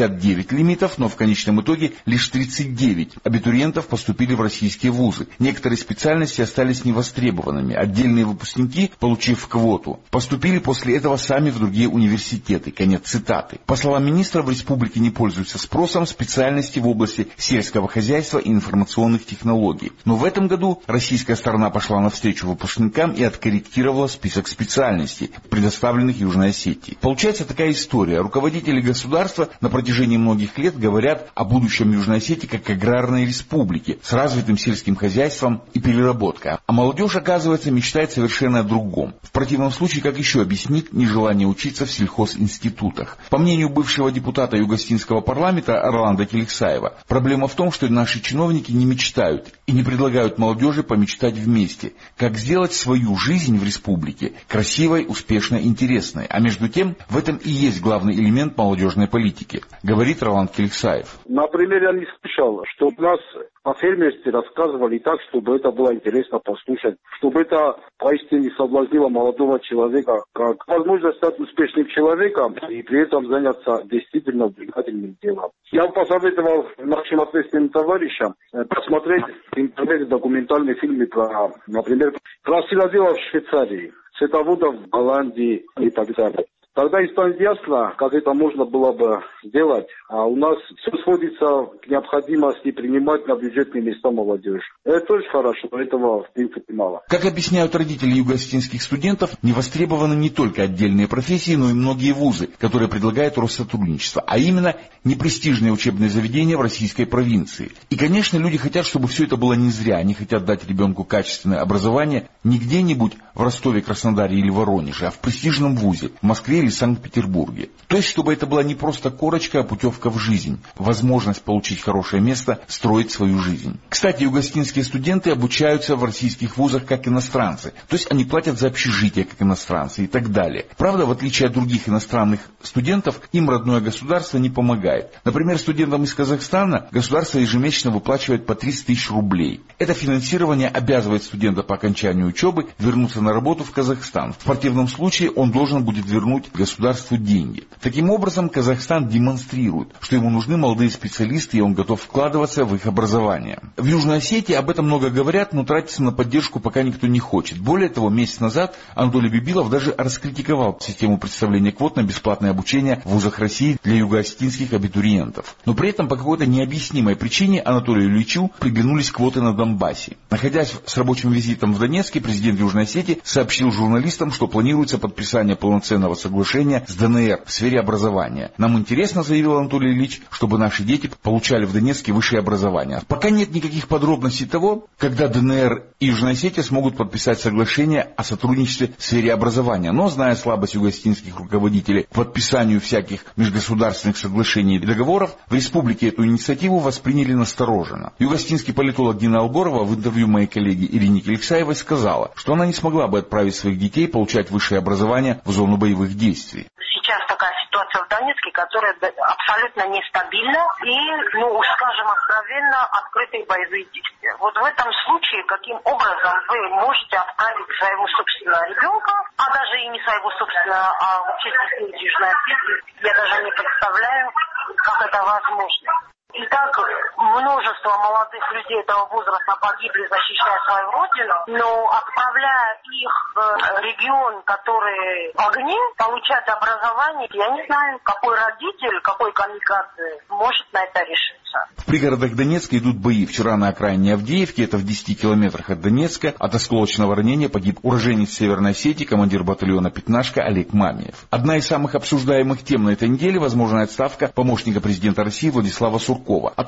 69 лимитов, но в конечном итоге лишь 39 абитуриентов поступили в российские вузы. Некоторые специальности остались невостребованными. Отдельные выпускники, получив квоту, поступили после этого сами в другие университеты». Конец цитаты. По словам министра, в республике не пользуются спросом специальности в области сельского хозяйства и информационных технологий. Но в этом году российская сторона пошла навстречу выпускникам и откорректировала список специальностей, предоставленных Южной Осетии. Получается такая история. Руководители государства на протяжении многих лет говорят о будущем Южной Осетии как аграрной республики с развитым сельским хозяйством и переработкой. А молодежь, оказывается, мечтает совершенно о другом. В противном случае, как еще объяснить нежелание учиться в сельхозинститутах? По мнению бывшего депутата Югостинского парламента Орландо Келексаева, проблема в том, что наши чиновники не мечтают и не предлагают молодежи помечтать вместе, как сделать свою жизнь в республике красивой, успешной, интересной. А между тем, в этом и есть главный элемент молодежной политики, говорит Роланд Келексаев. Например, я не слышал, что у нас о фермерстве рассказывали так, чтобы это было интересно послушать, чтобы это поистине соблазнило молодого человека, как возможность стать успешным человеком и при этом заняться действительно увлекательным делом. Я бы посоветовал нашим ответственным товарищам посмотреть в интернете документальные фильмы про, например, про сыроделов в Швейцарии, садоводов в Голландии и так далее. Тогда и станет ясно, как это можно было бы сделать. А у нас все сводится к необходимости принимать на бюджетные места молодежь. Это тоже хорошо, но этого в принципе мало. Как объясняют родители югостинских студентов, не востребованы не только отдельные профессии, но и многие вузы, которые предлагают Россотрудничество, а именно непрестижные учебные заведения в российской провинции. И, конечно, люди хотят, чтобы все это было не зря. Они хотят дать ребенку качественное образование не где-нибудь в Ростове, Краснодаре или Воронеже, а в престижном вузе, в Москве или Санкт-Петербурге. То есть, чтобы это была не просто корочка, а путевка в жизнь, возможность получить хорошее место, строить свою жизнь. Кстати, югостинские студенты обучаются в российских вузах как иностранцы, то есть они платят за общежитие как иностранцы и так далее. Правда, в отличие от других иностранных студентов, им родное государство не помогает. Например, студентам из Казахстана государство ежемесячно выплачивает по 30 тысяч рублей. Это финансирование обязывает студента по окончанию учебы вернуться на работу в Казахстан. В противном случае он должен будет вернуть государству деньги. Таким образом, Казахстан демонстрирует, что ему нужны молодые специалисты, и он готов вкладываться в их образование. В Южной Осетии об этом много говорят, но тратиться на поддержку пока никто не хочет. Более того, месяц назад Анатолий Бибилов даже раскритиковал систему представления квот на бесплатное обучение в вузах России для югоосетинских абитуриентов. Но при этом по какой-то необъяснимой причине Анатолию Ильичу приглянулись квоты на Донбассе. Находясь с рабочим визитом в Донецке, президент Южной Осетии сообщил журналистам, что планируется подписание полноценного соглашения с ДНР в сфере образования. Нам интересно, заявил Анатолий Ильич, чтобы наши дети получали в Донецке высшее образование. Пока нет никаких подробностей того, когда ДНР и Южная Осетия смогут подписать соглашение о сотрудничестве в сфере образования. Но, зная слабость югостинских руководителей к подписанию всяких межгосударственных соглашений и договоров, в республике эту инициативу восприняли настороженно. Югостинский политолог Дина Алгорова в интервью моей коллеге Ирине Келексаевой сказала, что она не смогла бы отправить своих детей получать высшее образование в зону боевых действий. Сейчас такая ситуация в Донецке, которая абсолютно нестабильна и, скажем откровенно, открытые боевые действия. Вот в этом случае, каким образом вы можете отправить своего собственного ребенка, а даже и не своего собственного, а вообще детей Южной Осетии, я даже не представляю, как это возможно. Итак, множество молодых людей этого возраста погибли, защищая свою родину, но отправляя их в регион, который в огне, получать образование, я не знаю, какой родитель, какой камикадзе может на это решиться. В пригородах Донецка идут бои. Вчера на окраине Авдеевки, это в 10 километрах от Донецка, от осколочного ранения погиб уроженец Северной Осетии, командир батальона «Пятнашка» Олег Мамиев. Одна из самых обсуждаемых тем на этой неделе — возможная отставка помощника президента России Владислава Суркова. О том, что он может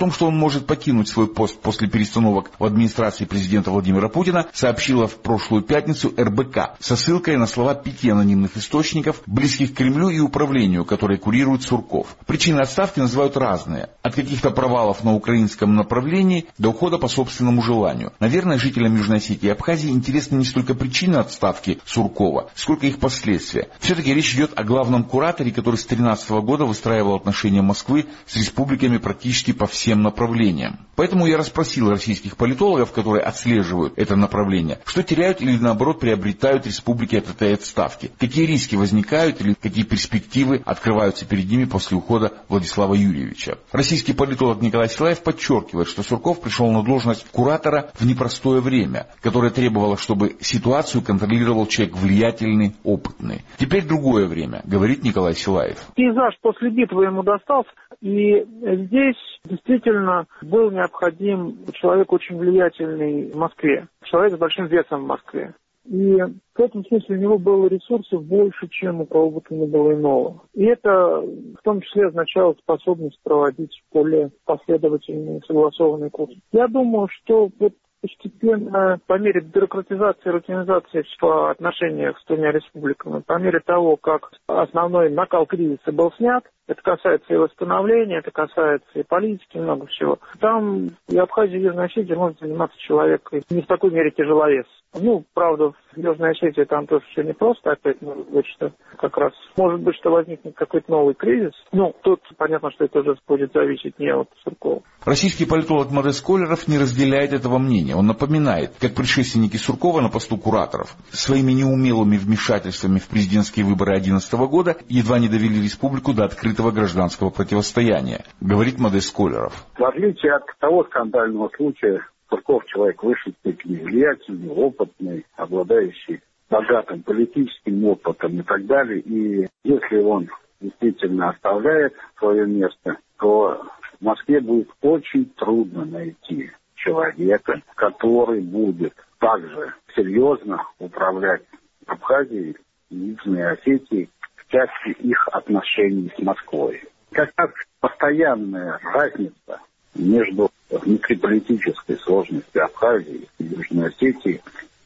может покинуть свой пост после перестановок в администрации президента Владимира Путина, сообщила в прошлую пятницу РБК со ссылкой на слова 5 анонимных источников, близких к Кремлю и управлению, которые курирует Сурков. Причины отставки называют разные. От каких-то провалов на украинском направлении до ухода по собственному желанию. Наверное, жителям Южной Осетии и Абхазии интересны не столько причины отставки Суркова, сколько их последствия. Все-таки речь идет о главном кураторе, который с 2013 года выстраивал отношения Москвы с республиками практически по всем направлениям. Поэтому я расспросил российских политологов, которые отслеживают это направление, что теряют или наоборот приобретают республики от этой отставки, какие риски возникают или какие перспективы открываются перед ними после ухода Владислава Юрьевича. Российский политолог Николай Силаев подчеркивает, что Сурков пришел на должность куратора в непростое время, которое требовало, чтобы ситуацию контролировал человек влиятельный, опытный. Теперь другое время, говорит Николай Силаев. Пейзаж после битвы ему достался, и здесь действительно был необходим человек очень влиятельный в Москве, человек с большим весом в Москве. И в этом смысле у него было ресурсов больше, чем у кого бы то ни было иного. И это в том числе означало способность проводить более последовательный, согласованный курс. Я думаю, что постепенно, по мере бюрократизации и рутинизации в отношениях с двумя республиками, по мере того, как основной накал кризиса был снят, это касается и восстановления, это касается и политики, много всего. Там и Абхазия, и Южная Осетия может заниматься человек не в такой мере тяжеловес. Правда, в Южной Осетии там тоже все непросто, опять, может быть, что как раз, может быть, что возникнет какой-то новый кризис. Тут понятно, что это уже будет зависеть не от Суркова. Российский политолог Модест Колеров не разделяет этого мнения. Он напоминает, как предшественники Суркова на посту кураторов своими неумелыми вмешательствами в президентские выборы 2011 года едва не довели республику до открытого гражданского противостояния, говорит Модест Колеров. В отличие от того скандального случая, Сурков человек в высшей степени влиятельный, опытный, обладающий богатым политическим опытом и так далее. И если он действительно оставляет свое место, то в Москве будет очень трудно найти человека, который будет также серьезно управлять Абхазией и Южной Осетией в части их отношений с Москвой. Как раз постоянная разница между внутриполитической сложностью Абхазии и Южной Осетии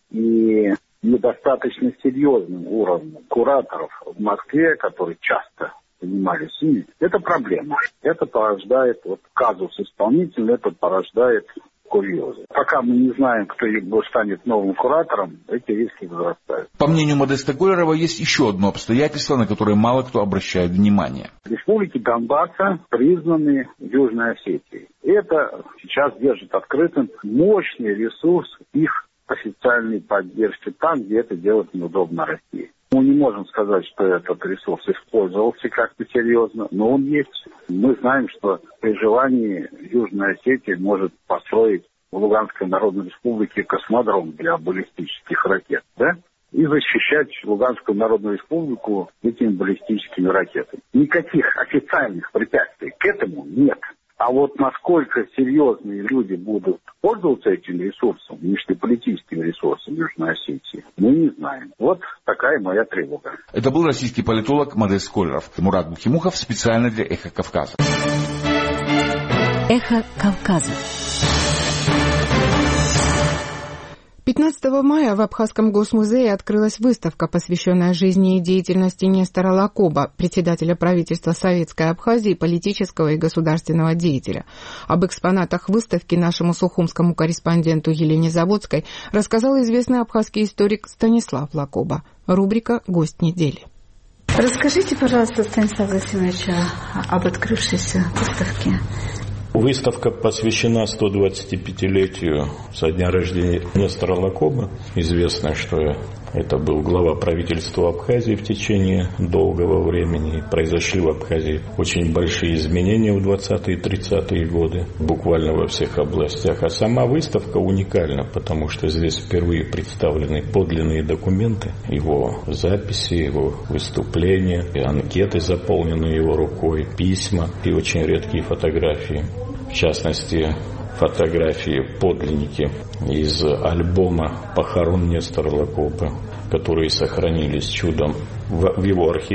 и недостаточно серьезным уровнем кураторов в Москве, которые часто занимались ими, это проблема. Это порождает казус исполнительный, это порождает курьезы. Пока мы не знаем, кто станет новым куратором, эти риски возрастают. По мнению Модеста Колерова, есть еще одно обстоятельство, на которое мало кто обращает внимание. Республики Донбасса признаны Южной Осетией. Это сейчас держит открытым мощный ресурс их официальной поддержки там, где это делать неудобно России. Мы не можем сказать, что этот ресурс использовался как-то серьезно, но он есть. Мы знаем, что при желании Южная Осетия может построить в Луганской Народной Республике космодром для баллистических ракет, и защищать Луганскую Народную Республику этими баллистическими ракетами. Никаких официальных препятствий к этому нет. А насколько серьезные люди будут пользоваться этим ресурсом, внешнеполитическим ресурсом Южной Осетии, мы не знаем. Такая моя тревога. Это был российский политолог Модест Колеров. Мурат Бухимухов специально для «Эхо Кавказа». «Эхо Кавказа». 15 мая в Абхазском госмузее открылась выставка, посвященная жизни и деятельности Нестора Лакоба, председателя правительства Советской Абхазии, политического и государственного деятеля. Об экспонатах выставки нашему сухумскому корреспонденту Елене Заводской рассказал известный абхазский историк Станислав Лакоба. Рубрика «Гость недели». Расскажите, пожалуйста, Станислав Васильевич, об открывшейся выставке. Выставка посвящена 125-летию со дня рождения Нестора Лакоба. Известно, что это был глава правительства Абхазии в течение долгого времени. Произошли в Абхазии очень большие изменения в 20-е и 30-е годы, буквально во всех областях. А сама выставка уникальна, потому что здесь впервые представлены подлинные документы, его записи, его выступления, и анкеты, заполненные его рукой, письма и очень редкие фотографии. В частности, фотографии, подлинники из альбома похорон Нестора Лакоба, которые сохранились чудом в его архиве.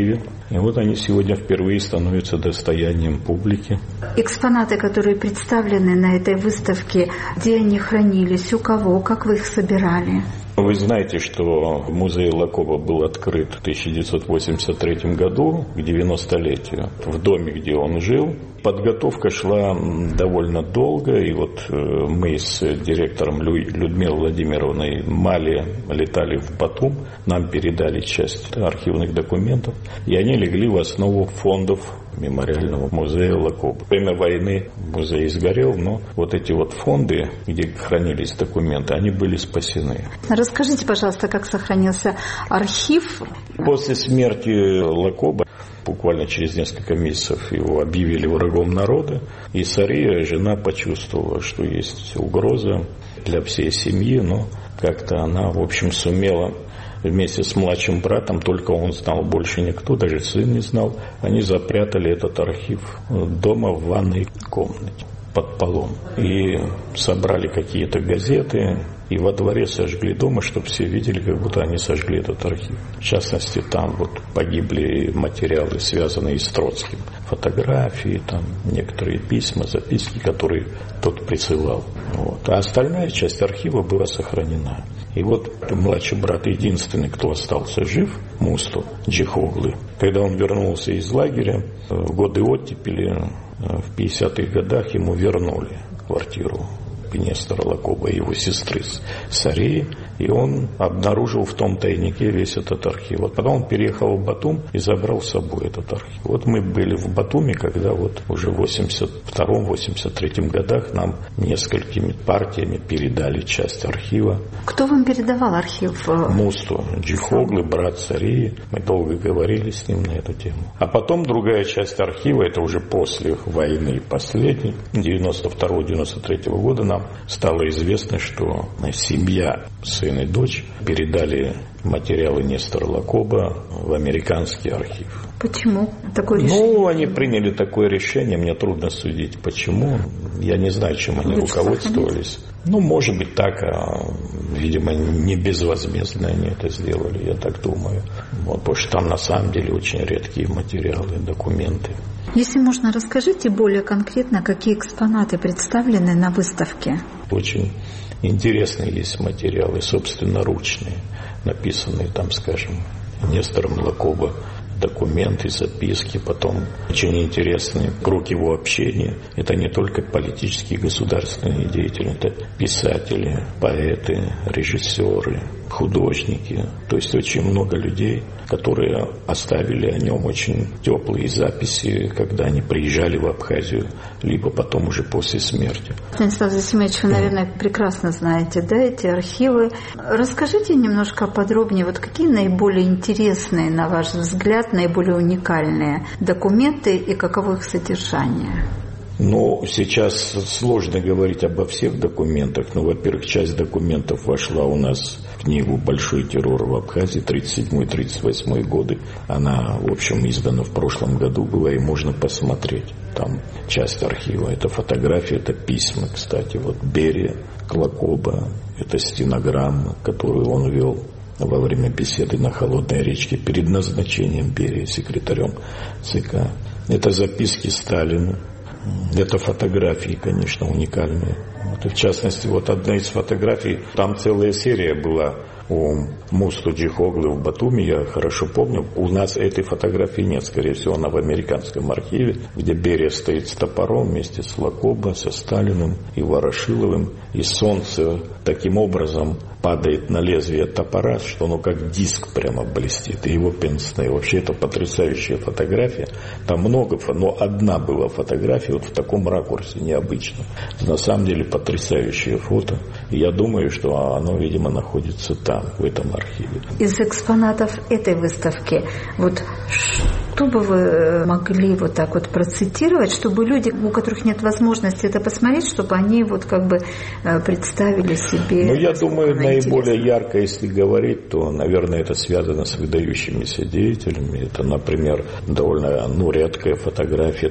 И вот они сегодня впервые становятся достоянием публики. Экспонаты, которые представлены на этой выставке, где они хранились, у кого, как вы их собирали? Вы знаете, что музей Лакоба был открыт в 1983 году, к 90-летию, в доме, где он жил. Подготовка шла довольно долго, и вот мы с директором Людмилой Владимировной Мали летали в Батум, нам передали часть архивных документов, и они легли в основу фондов мемориального музея Лакоба. Во время войны музей сгорел, но вот эти вот фонды, где хранились документы, они были спасены. Расскажите, пожалуйста, как сохранился архив? После смерти Лакоба, буквально через несколько месяцев, его объявили врагом народа, и Сария, жена, почувствовала, что есть угроза для всей семьи, но как-то она, в общем, сумела вместе с младшим братом, только он знал, больше никто, даже сын не знал, они запрятали этот архив дома в ванной комнате под полом. И собрали какие-то газеты, и во дворе сожгли дома, чтобы все видели, как будто они сожгли этот архив. В частности, там вот погибли материалы, связанные с Троцким. Фотографии, там некоторые письма, записки, которые тот присылал. Вот. А остальная часть архива была сохранена. И вот младший брат, единственный, кто остался жив, Мусту Джихоглы, когда он вернулся из лагеря, в годы оттепели, в 50-х годах ему вернули квартиру Нестора Лакоба и его сестры Сарии, и он обнаружил в том тайнике весь этот архив. Вот потом он переехал в Батум и забрал с собой этот архив. Вот мы были в Батуме, когда вот уже в 82-83 годах нам несколькими партиями передали часть архива. Кто вам передавал архив? Мусту Джихоглы, брат Сарии. Мы долго говорили с ним на эту тему. А потом другая часть архива, это уже после войны последней, 92-93 года, нам стало известно, что семья, сын и дочь передали материалы Нестора Лакоба в американский архив. Почему такое решение? Ну, они приняли такое решение, мне трудно судить, почему. Я не знаю, чем они руководствовались. Ну, может быть, так, видимо, не безвозмездно они это сделали, я так думаю. Вот, потому что там на самом деле очень редкие материалы, документы. Если можно, расскажите более конкретно, какие экспонаты представлены на выставке? Очень интересные есть материалы, собственноручные, написанные там, скажем, Нестором Лакоба. Документы, записки, потом очень интересный круг его общения. Это не только политические и государственные деятели, это писатели, поэты, режиссеры, художники. То есть очень много людей, которые оставили о нем очень теплые записи, когда они приезжали в Абхазию, либо потом уже после смерти. Станислав Засимович, вы, наверное, прекрасно знаете, да, эти архивы. Расскажите немножко подробнее, вот какие наиболее интересные, на ваш взгляд, наиболее уникальные документы и каково их содержание? Ну, сейчас сложно говорить обо всех документах. Ну, во-первых, часть документов вошла у нас в книгу «Большой террор в Абхазии» 1937-1938 годы. Она, в общем, издана в прошлом году была, и можно посмотреть. Там часть архива. Это фотографии, это письма, кстати. Вот Берия, Лакоба, это стенограмма, которую он вел во время беседы на Холодной речке перед назначением Берии секретарем ЦК. Это записки Сталина. Это фотографии, конечно, уникальные. Вот, и в частности, вот одна из фотографий, там целая серия была у Мусту Джихоглы в Батуми, я хорошо помню. У нас этой фотографии нет, скорее всего, она в американском архиве, где Берия стоит с топором вместе с Лакоба, со Сталиным и Ворошиловым, и солнце таким образом падает на лезвие топора, что оно как диск прямо блестит, и его пенсне. Вообще это потрясающая фотография. Там много, но одна была фотография вот в таком ракурсе необычном. На самом деле потрясающее фото. И я думаю, что оно, видимо, находится там, в этом архиве. Из экспонатов этой выставки, вот что бы вы могли вот так вот процитировать, чтобы люди, у которых нет возможности это посмотреть, чтобы они вот как бы представили себе... Ну, я думаю, наиболее ярко, если говорить, то, наверное, это связано с выдающимися деятелями. Это, например, довольно редкая фотография,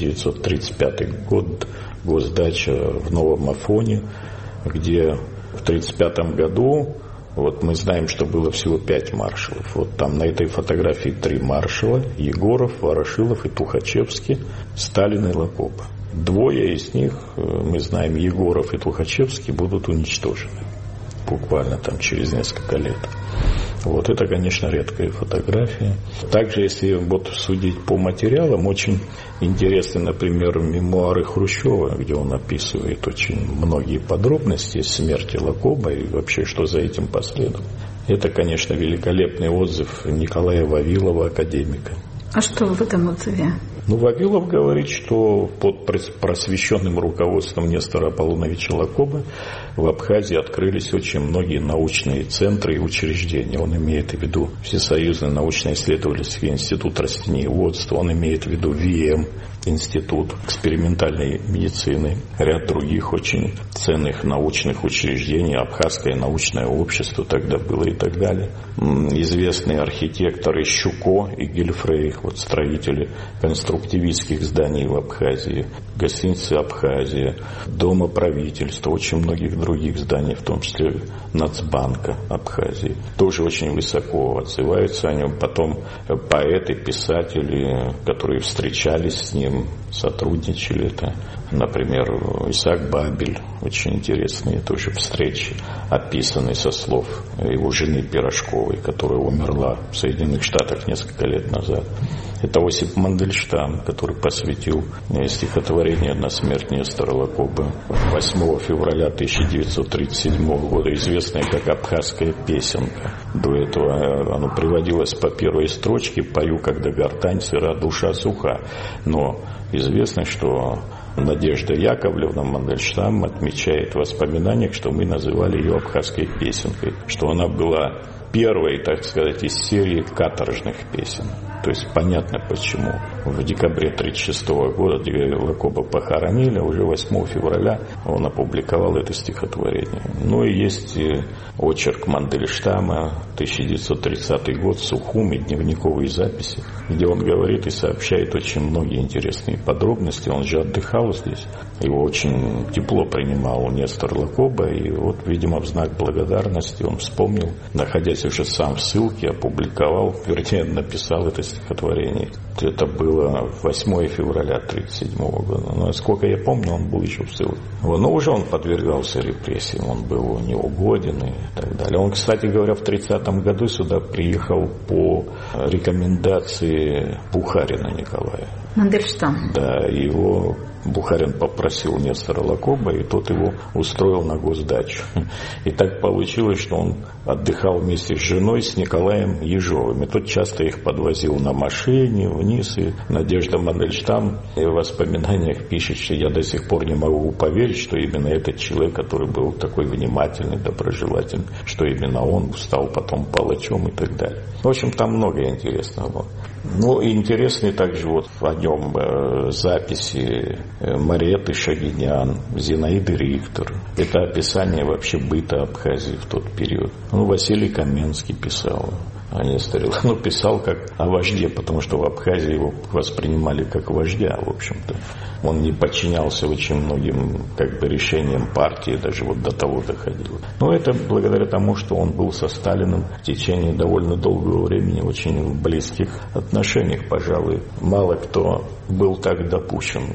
1935 год, госдача в Новом Афоне, где в 1935 году Вот мы знаем, что было всего 5 маршалов. Вот там на этой фотографии 3 маршала: Егоров, Ворошилов и Тухачевский, Сталин и Лакоба. 2 из них, мы знаем, Егоров и Тухачевский, будут уничтожены буквально там через несколько лет. Вот это, конечно, редкая фотография. Также, если вот судить по материалам, очень интересны, например, мемуары Хрущева, где он описывает очень многие подробности смерти Лакоба и вообще, что за этим последовало. Это, конечно, великолепный отзыв Николая Вавилова, академика. А что в этом отзыве? Вавилов говорит, что под просвещенным руководством Нестора Аполлоновича Лакоба в Абхазии открылись очень многие научные центры и учреждения. Он имеет в виду Всесоюзный научно-исследовательский институт растениеводства, он имеет в виду ВИЭМ, институт экспериментальной медицины, ряд других очень ценных научных учреждений, Абхазское научное общество тогда было и так далее. Известные архитекторы Щуко и Гельфрейх, вот строители конструктивистских зданий в Абхазии, гостиницы Абхазия, Дома правительства, очень многих других зданий, в том числе Нацбанка Абхазии. Тоже очень высоко отзываются о нем. Потом поэты, писатели, которые встречались с ним, сотрудничали. Это, например, Исаак Бабель. Очень интересные тоже встречи, описанные со слов его жены Пирожковой, которая умерла в Соединенных Штатах несколько лет назад. Это Осип Мандельштам, который посвятил стихотворение «На смерть Нестора Лакоба» 8 февраля 1937 года, известное как «Абхазская песенка». До этого оно приводилось по первой строчке: «Пою, когда гортань сыра, душа суха». Но известно, что Надежда Яковлевна Мандельштам отмечает в воспоминаниях, что мы называли ее абхазской песенкой, что она была первой, так сказать, из серии каторжных песен. То есть понятно почему. В декабре 1936 года Лакоба похоронили, а уже 8 февраля он опубликовал это стихотворение. Ну и есть очерк Мандельштама, 1930 год, Сухум и дневниковые записи, где он говорит и сообщает очень многие интересные подробности. Он же отдыхал здесь, его очень тепло принимал Нестор Лакоба, и вот, видимо, в знак благодарности он вспомнил, находясь уже сам в ссылке, опубликовал, вернее, написал это стихотворение. Это было 8 февраля 1937 года. Но, насколько я помню, он был еще в ссылке. Но уже он подвергался репрессиям, он был неугоден и так далее. Он, кстати говоря, в 1930 году сюда приехал по рекомендации Бухарина Николая. Мандельштам. Да, его Бухарин попросил Нестора Лакоба, и тот его устроил на госдачу. И так получилось, что он отдыхал вместе с женой, с Николаем Ежовым. И тот часто их подвозил на машине вниз. И Надежда Мандельштам в воспоминаниях пишет, что я до сих пор не могу поверить, что именно этот человек, который был такой внимательный, доброжелательный, что именно он стал потом палачом и так далее. В общем, там много интересного. Ну и интересны также вот о нем записи Мариэтты Шагинян, Зинаиды Рихтер. Это описание вообще быта Абхазии в тот период. Василий Каменский писал о Несторе. Писал как о вожде, потому что в Абхазии его воспринимали как вождя, в общем-то. Он не подчинялся очень многим решениям партии, даже вот до того доходило. Но это благодаря тому, что он был со Сталиным в течение довольно долгого времени очень в близких отношениях, пожалуй. Мало кто был так допущен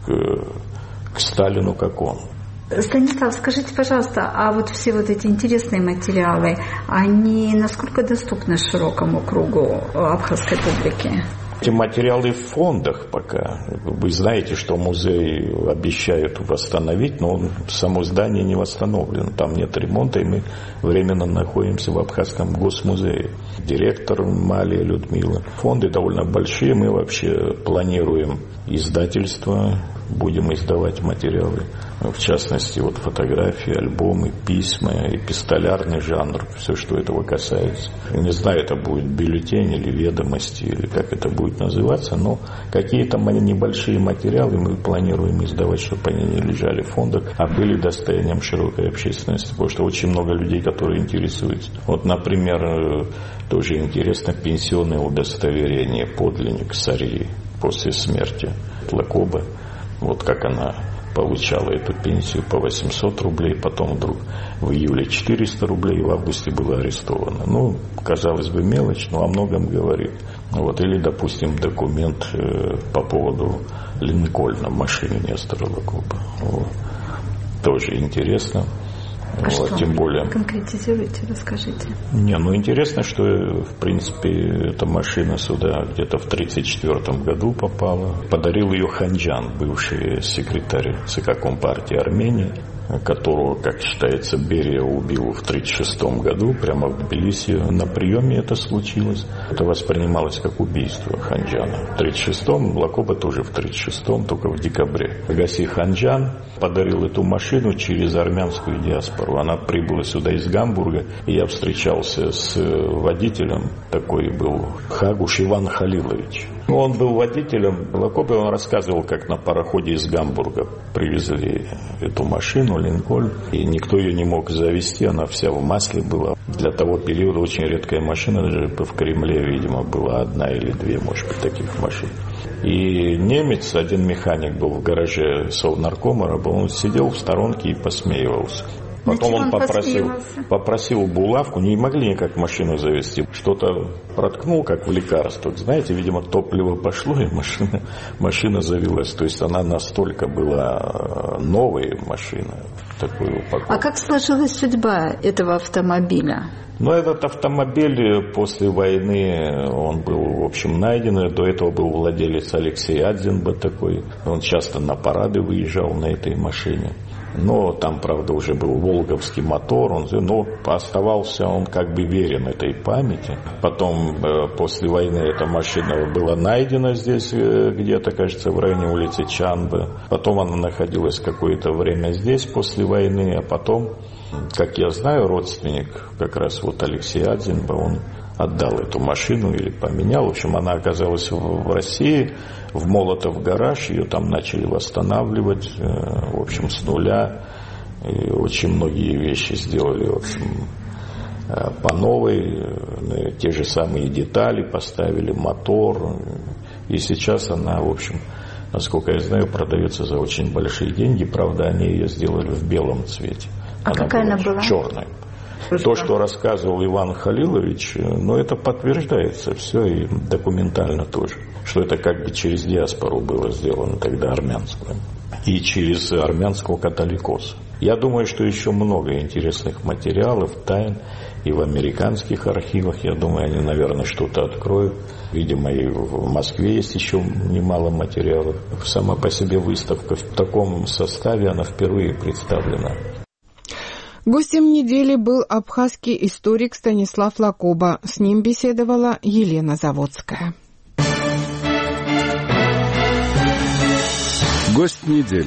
к Сталину, как он. Станислав, скажите, пожалуйста, а вот все вот эти интересные материалы, они насколько доступны широкому кругу абхазской публики? Эти материалы в фондах пока. Вы знаете, что музей обещают восстановить, но само здание не восстановлено. Там нет ремонта, и мы временно находимся в Абхазском госмузее. Директор Малия Людмила. Фонды довольно большие. Мы вообще планируем издательство. Будем издавать материалы. В частности, вот фотографии, альбомы, письма, эпистолярный жанр. Все, что этого касается. Не знаю, это будет бюллетень или ведомости, или как это будет называться, но какие-то небольшие материалы мы планируем издавать, чтобы они не лежали в фондах, а были достоянием широкой общественности, потому что очень много людей, которые интересуются. Вот, например, тоже интересно пенсионное удостоверение, подлинник Сарьи после смерти Лакоба. Вот как она получала эту пенсию по 800 рублей, потом вдруг в июле 400 рублей, в августе была арестована. Ну, казалось бы, мелочь, но о многом говорит. Вот. Или, допустим, документ по поводу Линкольна, машины Нестора Лакоба. Вот. Тоже интересно. А вот, что? Тем более... Конкретизируйте, расскажите. Интересно, что, в принципе, эта машина сюда где-то в 1934 году попала. Подарил ее Ханджан, бывший секретарь ЦК Компартии Армении, которого, как считается, Берия убил в 1936 году, прямо в Тбилиси. На приеме это случилось. Это воспринималось как убийство Ханджана. В 1936-м, Лакоба тоже в 1936-м, только в декабре. Агаси Ханджан подарил эту машину через армянскую диаспору. Она прибыла сюда из Гамбурга, и я встречался с водителем, такой был Хагуш Иван Халилович. Он был водителем Лакобы, он рассказывал, как на пароходе из Гамбурга привезли эту машину, Линкольн, и никто ее не мог завести, она вся в масле была. Для того периода очень редкая машина, даже в Кремле, видимо, была одна или две, может быть, таких машин. И немец, один механик был в гараже Совнаркома, он сидел в сторонке и посмеивался. Потом он попросил булавку, не могли никак машину завести. Что-то проткнул, как в лекарство. Знаете, видимо, топливо пошло, и машина завелась. То есть она настолько была новая машина. А как сложилась судьба этого автомобиля? Этот автомобиль после войны, он был, в общем, найден. До этого был владелец Алексей Адзинба такой. Он часто на парады выезжал на этой машине. Но там, правда, уже был волговский мотор, но оставался он как бы верен этой памяти. Потом, после войны, эта машина была найдена здесь где-то, кажется, в районе улицы Чанбы. Потом она находилась какое-то время здесь после войны, а потом, как я знаю, родственник как раз вот Алексей Адзинба, он отдал эту машину или поменял. В общем, она оказалась в России, в Молотов гараж, ее там начали восстанавливать, в общем, с нуля. И очень многие вещи сделали, в общем, по новой, те же самые детали поставили, мотор. И сейчас она, в общем, насколько я знаю, продается за очень большие деньги. Правда, они ее сделали в белом цвете. Какая она была? Черная. То, что рассказывал Иван Халилович, это подтверждается все, и документально тоже, что это как бы через диаспору было сделано тогда армянскую, и через армянского католикоса. Я думаю, что еще много интересных материалов, тайн, и в американских архивах, я думаю, они, наверное, что-то откроют. Видимо, и в Москве есть еще немало материалов. Сама по себе выставка в таком составе, она впервые представлена. Гостем недели был абхазский историк Станислав Лакоба. С ним беседовала Елена Заводская. Гость недели.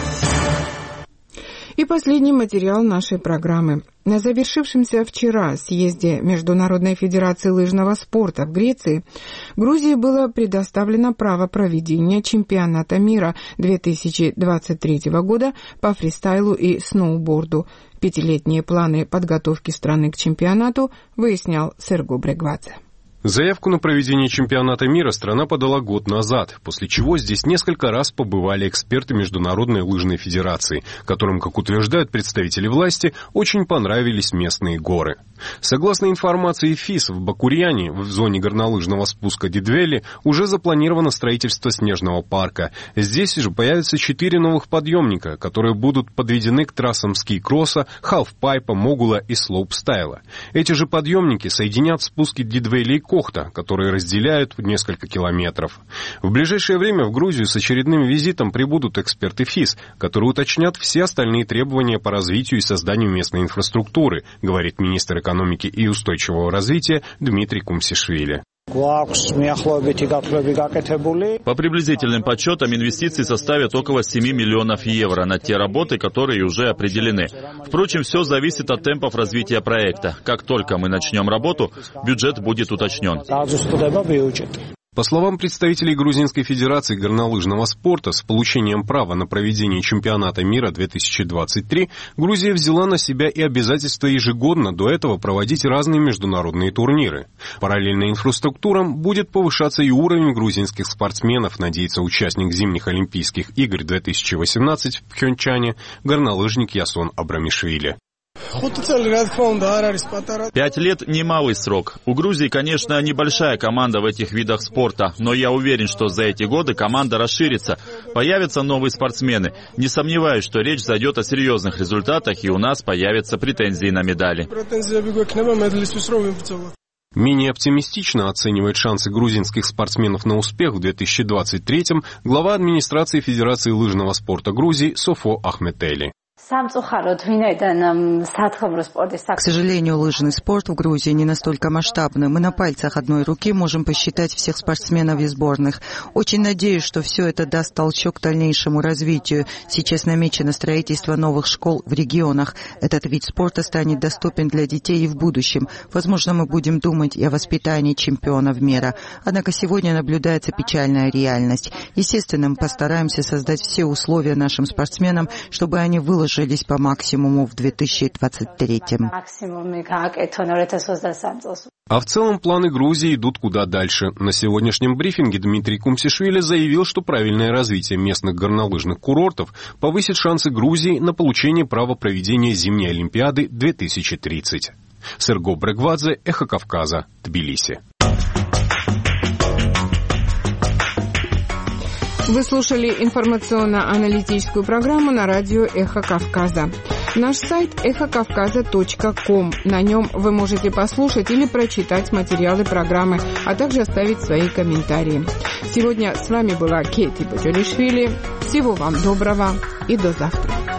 И последний материал нашей программы. На завершившемся вчера съезде Международной федерации лыжного спорта в Греции Грузии было предоставлено право проведения чемпионата мира 2023 года по фристайлу и сноуборду. Пятилетние планы подготовки страны к чемпионату выяснял Серго Брегвадзе. Заявку на проведение чемпионата мира страна подала год назад, после чего здесь несколько раз побывали эксперты Международной лыжной федерации, которым, как утверждают представители власти, очень понравились местные горы. Согласно информации ФИС, в Бакурьяне, в зоне горнолыжного спуска Дидвели, уже запланировано строительство снежного парка. Здесь же появятся 4 новых подъемника, которые будут подведены к трассам ски-кросса, халфпайпа, могула и слоупстайла. Эти же подъемники соединят спуски Дидвели и Кохта, которые разделяют несколько километров. В ближайшее время в Грузию с очередным визитом прибудут эксперты ФИС, которые уточнят все остальные требования по развитию и созданию местной инфраструктуры, говорит министр экономики и устойчивого развития Дмитрий Кумсишвили. По приблизительным подсчетам, инвестиции составят около 7 миллионов евро на те работы, которые уже определены. Впрочем, все зависит от темпов развития проекта. Как только мы начнем работу, бюджет будет уточнен. По словам представителей Грузинской Федерации горнолыжного спорта, с получением права на проведение чемпионата мира 2023 Грузия взяла на себя и обязательство ежегодно до этого проводить разные международные турниры. Параллельно инфраструктурам будет повышаться и уровень грузинских спортсменов, надеется участник зимних Олимпийских игр 2018 в Пхенчхане, горнолыжник Ясон Абрамишвили. 5 лет – немалый срок. У Грузии, конечно, небольшая команда в этих видах спорта, но я уверен, что за эти годы команда расширится, появятся новые спортсмены. Не сомневаюсь, что речь зайдет о серьезных результатах, и у нас появятся претензии на медали. Менее оптимистично оценивает шансы грузинских спортсменов на успех в 2023-м глава администрации Федерации лыжного спорта Грузии Софо Ахметели. К сожалению, лыжный спорт в Грузии не настолько масштабный. Мы на пальцах одной руки можем посчитать всех спортсменов и сборных. Очень надеюсь, что все это даст толчок к дальнейшему развитию. Сейчас намечено строительство новых школ в регионах. Этот вид спорта станет доступен для детей и в будущем. Возможно, мы будем думать и о воспитании чемпионов мира. Однако сегодня наблюдается печальная реальность. Естественно, мы постараемся создать все условия нашим спортсменам, чтобы они выложились по максимуму в 2023-м. А в целом планы Грузии идут куда дальше. На сегодняшнем брифинге Дмитрий Кумсишвили заявил, что правильное развитие местных горнолыжных курортов повысит шансы Грузии на получение права проведения зимней Олимпиады 2030. Серго Брегвадзе, Эхо Кавказа, Тбилиси. Вы слушали информационно-аналитическую программу на радио «Эхо Кавказа». Наш сайт эхокавказа.ком. На нем вы можете послушать или прочитать материалы программы, а также оставить свои комментарии. Сегодня с вами была Кети Батюришвили. Всего вам доброго и до завтра.